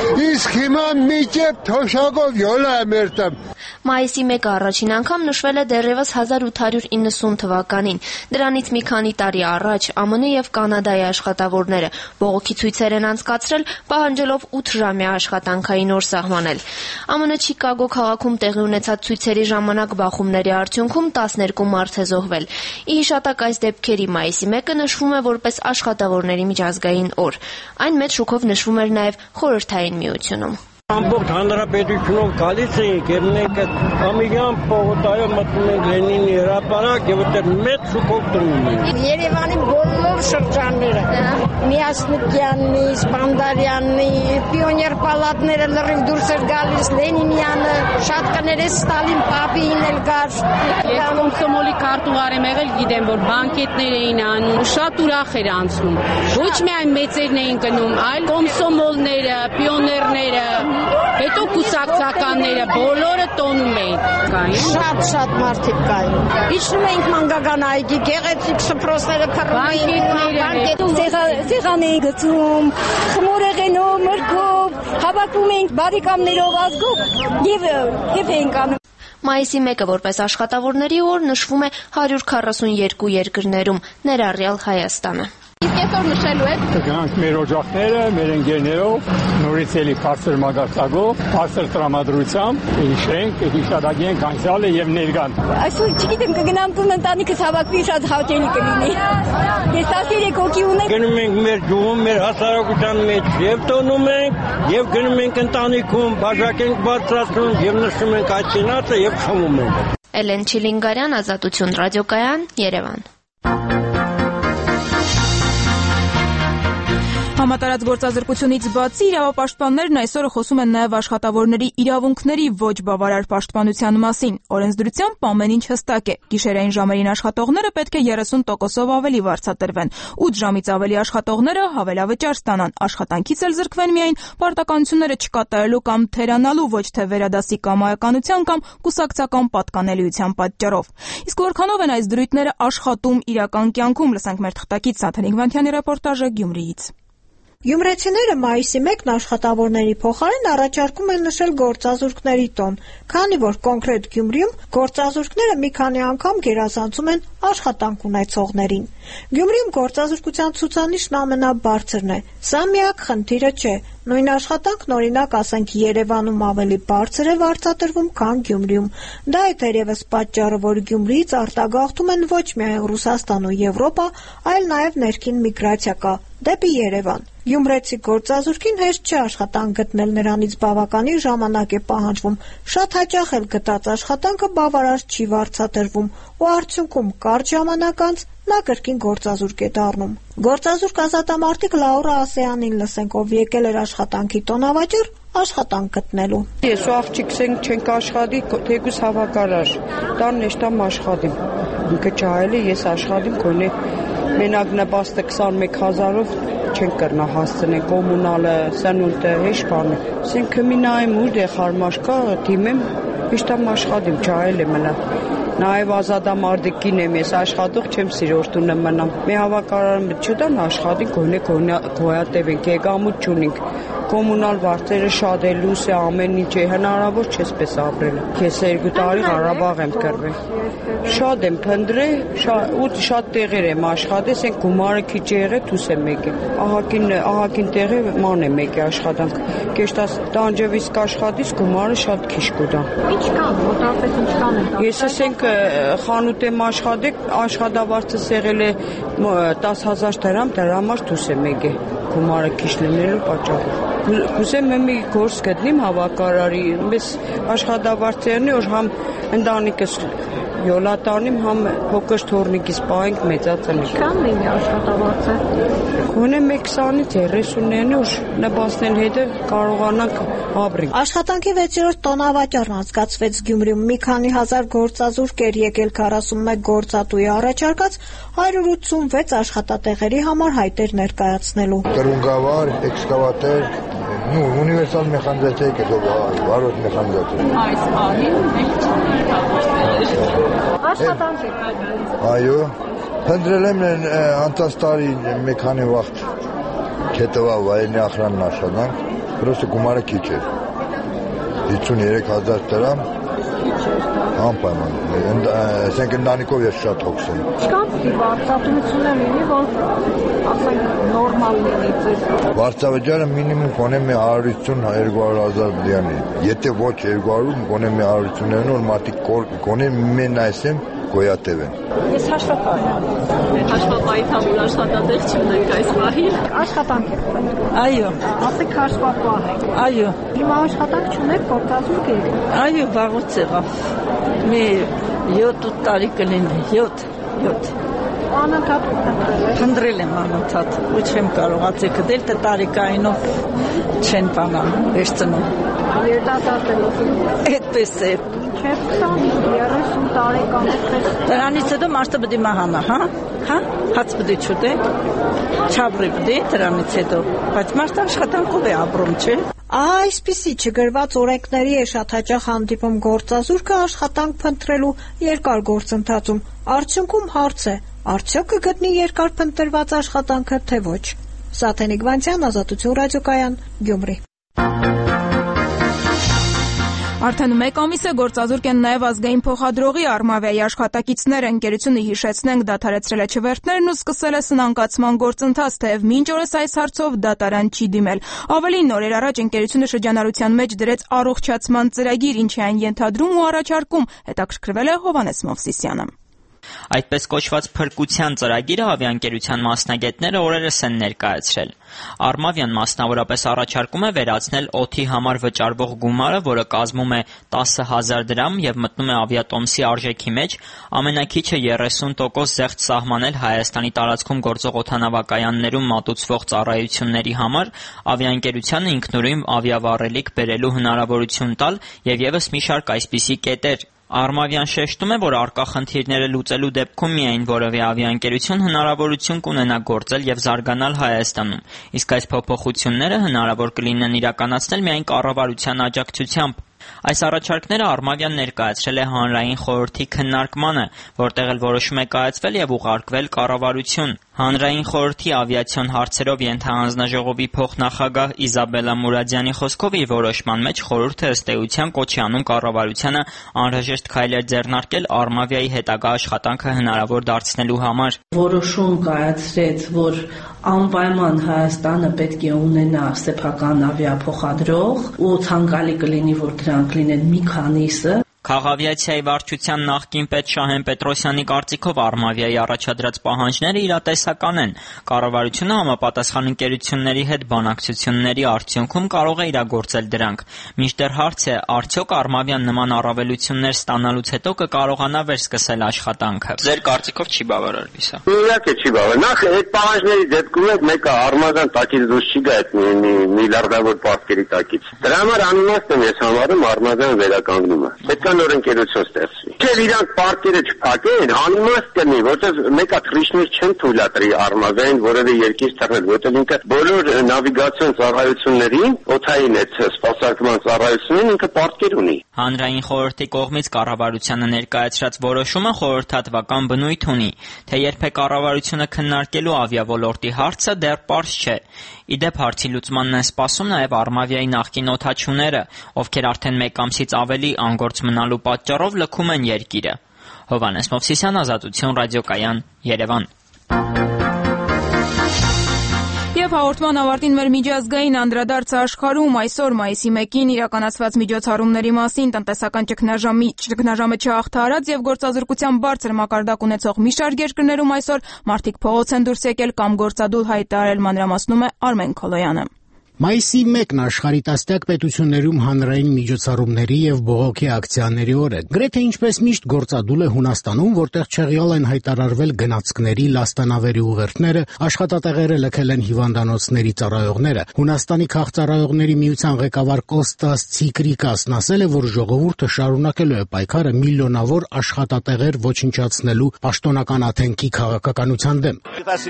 Իսկ հիմա մի կերպ թոշակով յոլա է մեր տեղ։ Մայիսի մեկը առաջին անգամ նշվել է դեռևս հազար ութ հարյուր իննսուն թվականին։ Դրանից մի քանի տարի առաջ ԱՄՆ եւ Կանադայի աշխատավորները բողոքի ցույցեր են անցկացրել, պահանջելով ութ ժամյա աշխատանքային օր սահմանել։ ԱՄՆ Չիկագո քաղաքում տեղի ունեցած ցույցերի ժամանակ բախումների արդյունքում տասներկու մարդ է զոհվել։ Ի հիշատակ այս դեպքերի մայիսի մեկը նշվում է որպես աշխատավորների միջազգային օր։ Այն մեծ շուկով նշվում էր նաեւ Խորհրդային Միությունում։ Ամբողջ հանրապետությունով գալիս էինք եւ մենք ամիրյան պողոտայով մտնում ենք Լենինի հրապարակ եւ այդտեղ մեծ շուկով տրվում ենք։ Երևանի բոլոր շրջանները, Միասնիկյաննի, Սպանդարյաննի, Պիոներ պալատները լրիվ դուրս էր գալիս, Լենինյանը, շատ կներես Ստալին Պապին էլ գար։ Ես կոմսոմոլի քարտուղար եմ եղել, գիտեմ որ բանկետներ էին անում, շատ ուրախ էր անցնում։ Ոչ միայն մեծերն էին գնում, այլ կոմսոմոլները, պիոներները, հետո կուսակցականները բոլորը տոնում էին։ Շատ-շատ մարդիկ կային։ Իջնում էինք մանկական այգի, գեղեցիկ սփռոցները փռում էին, սեղան էինք գցում, խմորեղենով, մրգով, հավաքվում էինք բարիկամներով ազգով եւ եւ էինք անում։ Մայիսի մեկը որպես աշխատավորների օր նշվում է հարյուր քառասուն երկու երկրներում, ներառյալ Հայաստանը։ Իսկ այսօր նշելու եք։ Գանք մեր օջախները, մեր ընկերներով, նորից էլի բարձր մագարտակով, բարձր տրամադրությամբ, հիշենք, հիշադակենք անցյալը եւ ներկան։ Այսօր չգիտեմ կգնամ տուն ընտանիքս հավաքվի շատ հաճելի կլինի։ Ես տասներեք հոգի ունեմ։ Գնում ենք մեր գյուղում, մեր հասարակության մեջ եւ տոնում ենք, եւ գնում ենք ընտանիքում, բաժակ ենք բարձրացնում եւ նշում ենք այդ չինացը եւ խմում ենք։ Էլեն Չիլինգարյան, Ազատություն ռադիոկայան, Երևան։ Համատարած գործազրկությունից բացի իրավապաշտպաններն այսօր խոսում են նաև աշխատավորների իրավունքների ոչ բավարար պաշտպանության մասին։ Օրենսդրությամբ ամեն ինչ հստակ է։ Գիշերային ժամերին աշխատողները պետք է երեսուն տոկոսով ավելի վարձատրվեն։ ութ ժամից ավելի աշխատողները հավելավճար ստանան, աշխատանքից էլ զրկվեն միայն պարտականությունները չկատարելու կամ թերանալու ոչ թե վերադասի կամայականության կամ կուսակցական պատկանելիության պատճառով։ Իսկ որքանով են այս դրույթները աշխատում իրական կյանքում, լսենք մեր թղթակից Սաթենիկ Վանթյանի ռեպորտաժը Գյումրիից։ Գյումրեցիները մայիսի մեկն աշխատավորների փոխարեն առաջարկում են նշել գործազուրկների տոն, քանի որ կոնկրետ Գյումրիում գործազուրկները մի քանի անգամ գերազանցում են աշխատանք ունեցողներին։ Գյումրիում գործազուրկության ցուցանիշն ամենաբարձրն է։ Սա միակ խնդիրը չէ։ Նույն աշխատանքն օրինակ ասենք Երևանում ավելի բարձր է վարձատրվում, քան Գյումրիում։ Դա է թերևս պատճառը, որ Գյումրիից արտագաղթում են ոչ միայն Ռուսաստան ու Եվրոպա, այլ նաև ներքին միգրացիա կա դեպի Երևան։ Գյումրեցի գործազուրկին հեշտ չէ աշխատանք գտնել, նրանից բավականին ժամանակ է պահանջվում, շատ հաճախ էլ գտած աշխատանքը բավարար չի վարձատրվում ու արդյունքում կարճ ժամանակ անց նա կրկին գործազուրկ է դառնում։ Գործազուրկ ազատամարտիկ Լաուրա Ասեյանին լսենք, ով եկել էր աշխատանքի տոնավաճառ աշխատանք գտնելու։ Ես ու աղջիկս չենք աշխատի, թեկուզ հավաքարար, տան նեշտամ աշխատիմ։ Ինքը չայելի ես աշխատիմ կոնե մենակ նպաստը քսանմեկ հազարով չենք կրնա հասցնեն կոմունալը, սնունդը, հեշ բանը։ Սեն կմինայում ուր է խարմաշկա, դիմեմ, միշտամ աշխատիմ, չայել է մնա։ Նաև ազատամարտիկին եմ ես աշխատող, չեմ սիրորդունը մնամ։ Մի հավաքարարը չտան աշխատին, գոնե գոյատևենք, եկամուտ չունենք։ Կոմունալ վարձերը շատ է, լույս է, ամեն ինչ է, հնարավոր չէ սպես ապրել։ Ես երկու տարի Ղարաբաղ եմ կրվել։ Շատ եմ փնտրել, ու շատ տեղեր եմ աշխատել, ասենք գումարը քիչ եղել, դուս եմ եկել։ Ահագին ահագին տեղը ման եմ եկել աշխատանք։ Կեշտաս տանջևից կաշխատից գումարը շատ քիչ կուտա։ Ինչ կան, մոտավորապես ինչ կան։ Ես ասենք խանութ եմ աշխատել, աշխատավարձը եղել է տասը հազար դրամ, դրա համար դուս եմ եկել։ Գումարը քիչ լինելու պատճառով։ Կուզեմ մի գործ գտնեմ հավաքարարի, մեզ աշխատավարձերն որ համ ընտանիքս յոլատանիմ, համ փոքր թորնիկից պահենք մեծացնենք։ Քան լինի աշխատավարձը։ Գոնե քսանից երեսունն որ նպաստեն հետը կարողանանք ապրենք։ Աշխատանքի վեցերորդ տոնավաճառն անցկացվեց Գյումրիում, մի քանի հազար գործազուրկ էր եկել քառասունմեկ գործատուի առաջարկած հարյուր ութսունվեց աշխատատեղերի համար հայտեր ներկայացնելու։ Տրունգավար, էքսկավատոր, ну, универсал механизация, ворот механизация։ Այս բանին մենք աշխատանք է։ Այո, փնտրել եմ անցած տարի մի քանի վաղ հետևա վայրենի ախրանն աշխատանք, պրոստը գումարը քիչ էր։ հիսուներեք հազար դրամ անպայման։ Ասենք ընտանիքով ես շատ հոգս եմ։ Չկան վարձատրությունը լինի, որ ասենք նորմալ լինի ձեզ։ Վարձավճարը մինիմում գոնե մի հարյուր ութսուն երկու հարյուր հազար դիանի։ Եթե ոչ երկու հարյուր, գոնե մի հարյուր ութսուններն որ մարդիկ գոնե մեն այսեմ գոյատևեն։ Ես հաշվապահ եմ։ Հաշվապահի համար աշխատատեղ չունենք այս պահին։ Աշխատանք եք պետք։ Այո։ Ասեք հաշվապահ եք։ Այո։ Հիմա աշխատանք չունեք, գործազուրկ եք։ Այո, վաղուց եղավ։ Մի յոթ տարի կլինի, յոթ, յոթ։ Անընդհատ փնտրել եմ անընդհատ, ու չեմ կարողացել գտել, թե տարիքայինով չեն բանանում, վերցնում։ Երիտասարդ եք։ Այդպես է։ Չէ, քսան երեսուն տարեկան եք։ Դրանից հետո մարդը պետք է մահանա, հա? Հա? Հաց պետք է չուտե։ Չաբրի պետք է դրանից հետո, բայց մարդը աշխատանքով է ապրում, չէ՞։ Ահա այսպիսի չգրված օրենքների է շատ հաճախ հանդիպում գործազուրկը աշխատանք փնտրելու երկար գործընթացում։ Արդյունքում հարց է. արդյոք կգտնի երկար փնտրված աշխատանքը, թե ոչ։ Սաթենիկ Վանթյան, Ազատություն ռադիոկայան, Գյումրի։ Արդեն մեկ ամիս է գործազուրկ են նաև ազգային փոխադրողի Արմավիայի աշխատակիցները։ Ընկերությունը հիշեցնենք դադարեցրել է չվերթներն ու սկսել է սնանկացման գործընթաց, թեև մինչ օրս այս հարցով դատարան չի դիմել։ Ավելին օրեր առաջ ընկերությունը շրջանառության մեջ դրեց առողջացման ծրագիր, ինչի այն ենթադրում ու առաջարկում, հետաքրքրվել է Հովհաննես Մովսիսյանը։ Այդպես կոչված փրկության ծրագիրը ավիաընկերության մասնագետները օրերս են ներկայացրել։ Արմավյան մասնավորապես առաջարկում է վերացնել օդի համար վճարվող գումարը, որը կազմում է տասը հազար դրամ եւ մտնում է ավիատոմսի արժեքի մեջ, ամենաքիչը երեսուն տոկոս զեղչ սահմանել Հայաստանի տարածքում գործող օդանավակայաններում մատուցվող ծառայությունների համար, ավիաընկերությանը ինքնուրույն ավիավառելիք բերելու հնարավորություն տալ եւ եւս մի շարք այսպիսի կետեր։ Արմավյան շեշտում է, որ առկա խնդիրները լուծելու դեպքում միայն որևէ ավիաընկերություն հնարավորություն կունենա գործել եւ զարգանալ Հայաստանում, իսկ այս փոփոխությունները հնարավոր կլինեն իրականացնել միայն կառավարության աջակցությամբ։ Այս առաջարկները Արմավյան ներկայացրել է Հանրային խորհրդի քննարկմանը, որտեղ էլ որոշում է կայացվել եւ ուղարկվել կառավարություն։ Հանրային խորհրդի ավիացիոն հարցերով ենթահանձնաժողովի փոխնախագահ Իզաբելլա Մուրադյանի խոսքով իր որոշման մեջ խորհուրդը ըստ էության կոչ է անում կառավարությանը անհրաժեշտ քայլեր ձեռնարկել Արմավիայի հետագա աշխատանքը հնարավոր դարձնելու համար։ Որոշում կայացրեց, որ անպայման Հայաստանը պետք է ունենա սեփական ավիափոխադրող ու ցանկալի կլինի, որ դրանք լինեն մի քանիսը։ Քաղավիացիայի վարչության նախկին պետ Շահեն Պետրոսյանի կարծիքով Արմավիայի առաջադրած պահանջները իրատեսական են։ Կառավարությունը համապատասխան ընկերությունների հետ բանակցությունների արդյունքում կարող է իրագործել դրանք։ Մինչդեռ հարց է, արդյոք Արմավյան նման առավելություններ ստանալուց հետո կկարողանա վերսկսել աշխատանքը։ Ձեր կարծիքով չի բավարարվի սա։ Իհարկե չի բավարար։ Նախ այդ պահանջների դեպքում մեկը Արմավյան տակից դուրս չի գա այդ միլիարդավոր պարտքերի տակից։ Դրա համար անիմաստ եմ ես համարում Արմավյան վերականգնումը։ Պետք է նոր ընկերություն ստեղծվի։ Չէ՞ իրանք պարտքերը չփակեն, անիմաստ կլինի, որտեղ մեկը թռիչքներ չեն թույլատրի Արմավային որևէ երկիր թռնել, որտեղ ինքը բոլոր նավիգացիոն ծառայություններին, օդային այդ սպասարկման ծառայություններին ինքը պարտքեր ունի։ Հանրային խորհրդի կողմից կառավարությանը ներկայացրած որոշումը խորհրդատվական բնույթ ունի, թե երբ է կառավարությունը քննարկելու ավիաոլորտի հարցը դեռ պարզ չէ։ Իդեպ հարցի լուծմանն են սպասում նաև Արմավիայի նախկին օդաչուները, ովքեր արդեն մեկ ամսից ավելի անգործ մնալու պատճառով լքում են երկիրը։ Հովհաննես Մովսիսյան, Ազատություն ռադիոկայան, Երևան։ Եվ հաղորդման ավարտին մեր միջազգային անդրադարձը աշխարհում այսօր մայիսի մեկին իրականացված միջոցառումների մասին տնտեսական ճգնաժամի ճգնաժամը չհաղթահարած եւ գործազրկության բարձր մակարդակ ունեցող մի շարք երկրներում այսօր մարդիկ փողոց են դուրս եկել կամ գործադուլ հայտարարել, մանրամասնում է Արմեն Քոլոյանը։ Մայիսի մեկն աշխարհի տասնյակ պետություններում հանրային միջոցառումների եւ բողոքի ակցիաների օր է։ Գրեթե ինչպես միշտ գործադուլ է Հունաստանում, որտեղ չեղյալ են հայտարարվել գնացքների, լաստանավերի ուղերձները, աշխատատեղերը լքել են հիվանդանոցների ծառայողները։ Հունաստանի քաղծառայողների միության ղեկավար Կոստաս Ցիկրիկասն ասել է, որ ժողովուրդը շարունակելու է պայքարը միլիոնավոր աշխատատեղեր ոչնչացնելու պաշտոնական աթենքի քաղաքականության դեմ։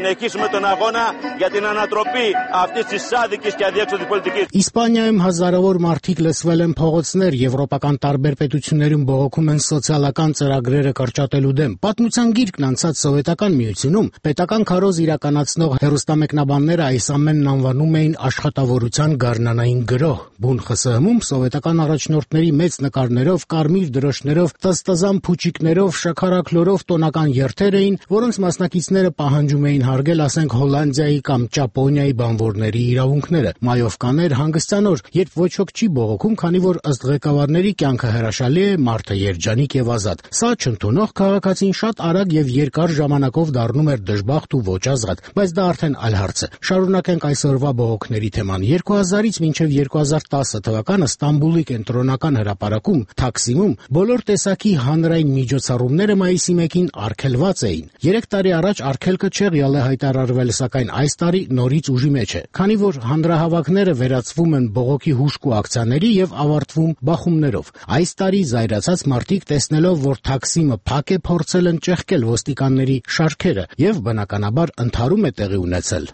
Իսպանիայում հազարավոր մարդիկ լսվել են փողոցներ, եվրոպական տարբեր պետություններում բողոքում են սոցիալական ծրագրերը կրճատելու դեմ։ Պատմության գիրկն անցած սովետական միությունում պետական քարոզ իրականացնող հեռուստամեկնաբանները այս ամենն անվանում էին աշխատավորության գարնանային գրոհ։ Բուն ԽՍՀՄ-ում սովետական առաջնորդների մեծ նկարներով, կարմիր դրոշներով, տզտզան փուչիկներով, շաքարաքլորով տոնական երթեր էին, որոնց մասնակիցները պահանջում էին հարգել, ասենք, Հոլանդիայի կամ Ճապոնիայի բանվորների իրավունքները։ Մայով կաներ հանգստյան օր, երբ ոչ ոք չի բողոքում, քանի որ ըստ ղեկավարների կյանքը հրաշալի է, մարդը երջանիկ եւ ազատ։ Սա չընդունող քաղաքացին շատ արագ եւ երկար ժամանակով դառնում էր դժբախտ ու ոչ ազատ, բայց դա արդեն այլ հարց է։ Շարունակենք այսօրվա բողոքների թեման։ երկու հազարից մինչև երկու հազար տասը թվականը Ստամբուլի կենտրոնական հրապարակում Թաքսիմում բոլոր տեսակի հանրային միջոցառումները մայիսի մեկին արգելված էին։ Երեք տարի առաջ արգելքը չեղյալ է հայտարարվել, սակայն այս տարի նորից ուժի մեջ է, քանի որ հանրահավաքները վերածվում են բողոքի հուժկու ակցիաների եւ ավարտվում բախումներով։ Այս տարի զայրացած մարդիկ տեսնելով, որ Թաքսիմը փակ է, փորձել են ճեղքել ոստիկանների շարքերը եւ բնականաբար ընդհարում է տեղի ունեցել։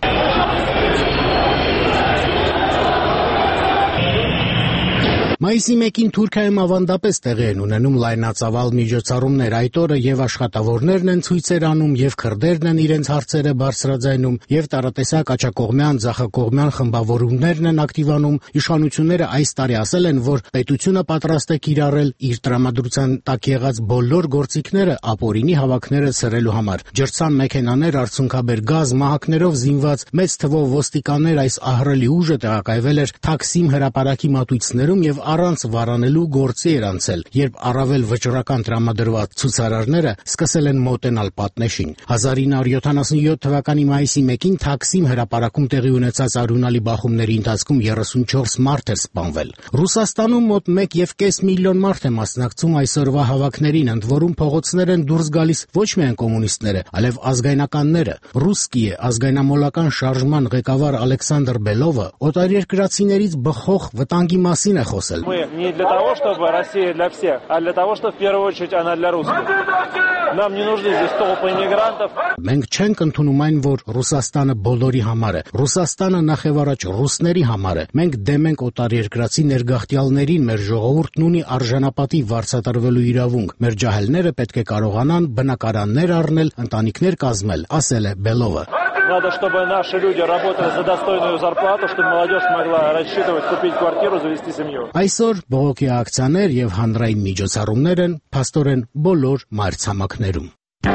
Մայիսի մեկին Թուրքիայում ավանդապես տեղի են ունենում լայնածավալ միջոցառումներ։ Այդ օրը եւ աշխատավորներն են ցույցեր անում, եւ քրդերն են իրենց հարցերը բարձրաձայնում, եւ տարատեսակ աջակողմյան, ձախակողմյան խմբավորումներն են ակտիվանում։ Իշխանությունները այս տարի ասել են, որ պետությունը պատրաստ է կիրառել իր տրամադրության տակ եղած բոլոր գործիքները ապօրինի հավաքները ցրելու համար։ Ջրցան մեքենաներ, արցունքաբեր գազ, մահակներով զինված մեծ թվով ոստիկաններ այս ահռելի ուժը տեղակայվել էր Թաքսիմ հրապարակի մատույցներում եւ առանց վարանելու գործի էր անցել, երբ առավել վճռական տրամադրված ցուցարարները սկսել են մոտենալ պատնեշին։ հազար ինը հարյուր յոթանասունյոթ թվականի մայիսի մեկին Թաքսիմ հրապարակում տեղի ունեցած արյունալի բախումների ընթացքում երեսունչորս մարդ էր սպանվել։ Ռուսաստանում մոտ մեկ եւ կես միլիոն մարդ է մասնակցում այսօրվա հավաքներին, ընդ որում փողոցներ են դուրս գալիս ոչ միայն կոմունիստները, այլև ազգայնականները։ Ռուսկիե ազգայնամոլական շարժման ղեկավար Ալեքսանդր Բելովը օտարերկրացիներից բխող վտանգի մասին է խոսել։ Не для того, чтобы Россия для всех, а для того, чтобы в первую очередь она для русских. Нам не нужны здесь толпы иммигрантов. Մենք չենք ընդունում այն, որ Ռուսաստանը բոլորի համար է։ Ռուսաստանը նախևառաջ ռուսների համար է։ Մենք դեմ ենք օտարերկրացի ներգաղթյալներին, մեր ժողովուրդն ունի արժանապատիվ վարձատրվելու իրավունք։ Մեր ջահելները պետք է կարողանան բնակարաններ առնել, ընտանիքներ կազմել, ասել է Բելովը։ Надо, чтобы наши люди работали за достойную зарплату, чтобы молодежь могла рассчитывать купить квартиру, завести семью. Այսօր բողոքի ակցիաներ եւ հանրային միջոցառումներ են փաստորեն բոլոր մայրցամաքներում։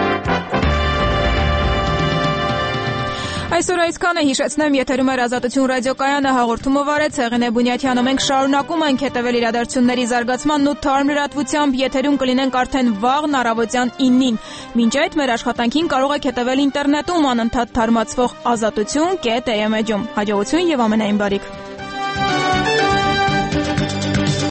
Այսօր այսքանը, հիշեցնեմ, եթերում էր Ազատություն ռադիոկայանը, հաղորդումը վարեց Հեղինե Բունյաթյանը։ Մենք շարունակում ենք հետևել իրադարձությունների զարգացմանն ու թարմ լրատվությամբ, եթերում կլինենք արդեն վաղն առավոտյան իննին։ Մինչ այդ մեր աշխատանքին կարող եք հետևել ինտերնետում անընդհատ թարմացվող ազատություն կետ էյ էմ էջում։ Հաջողություն եւ ամենայն բարիք։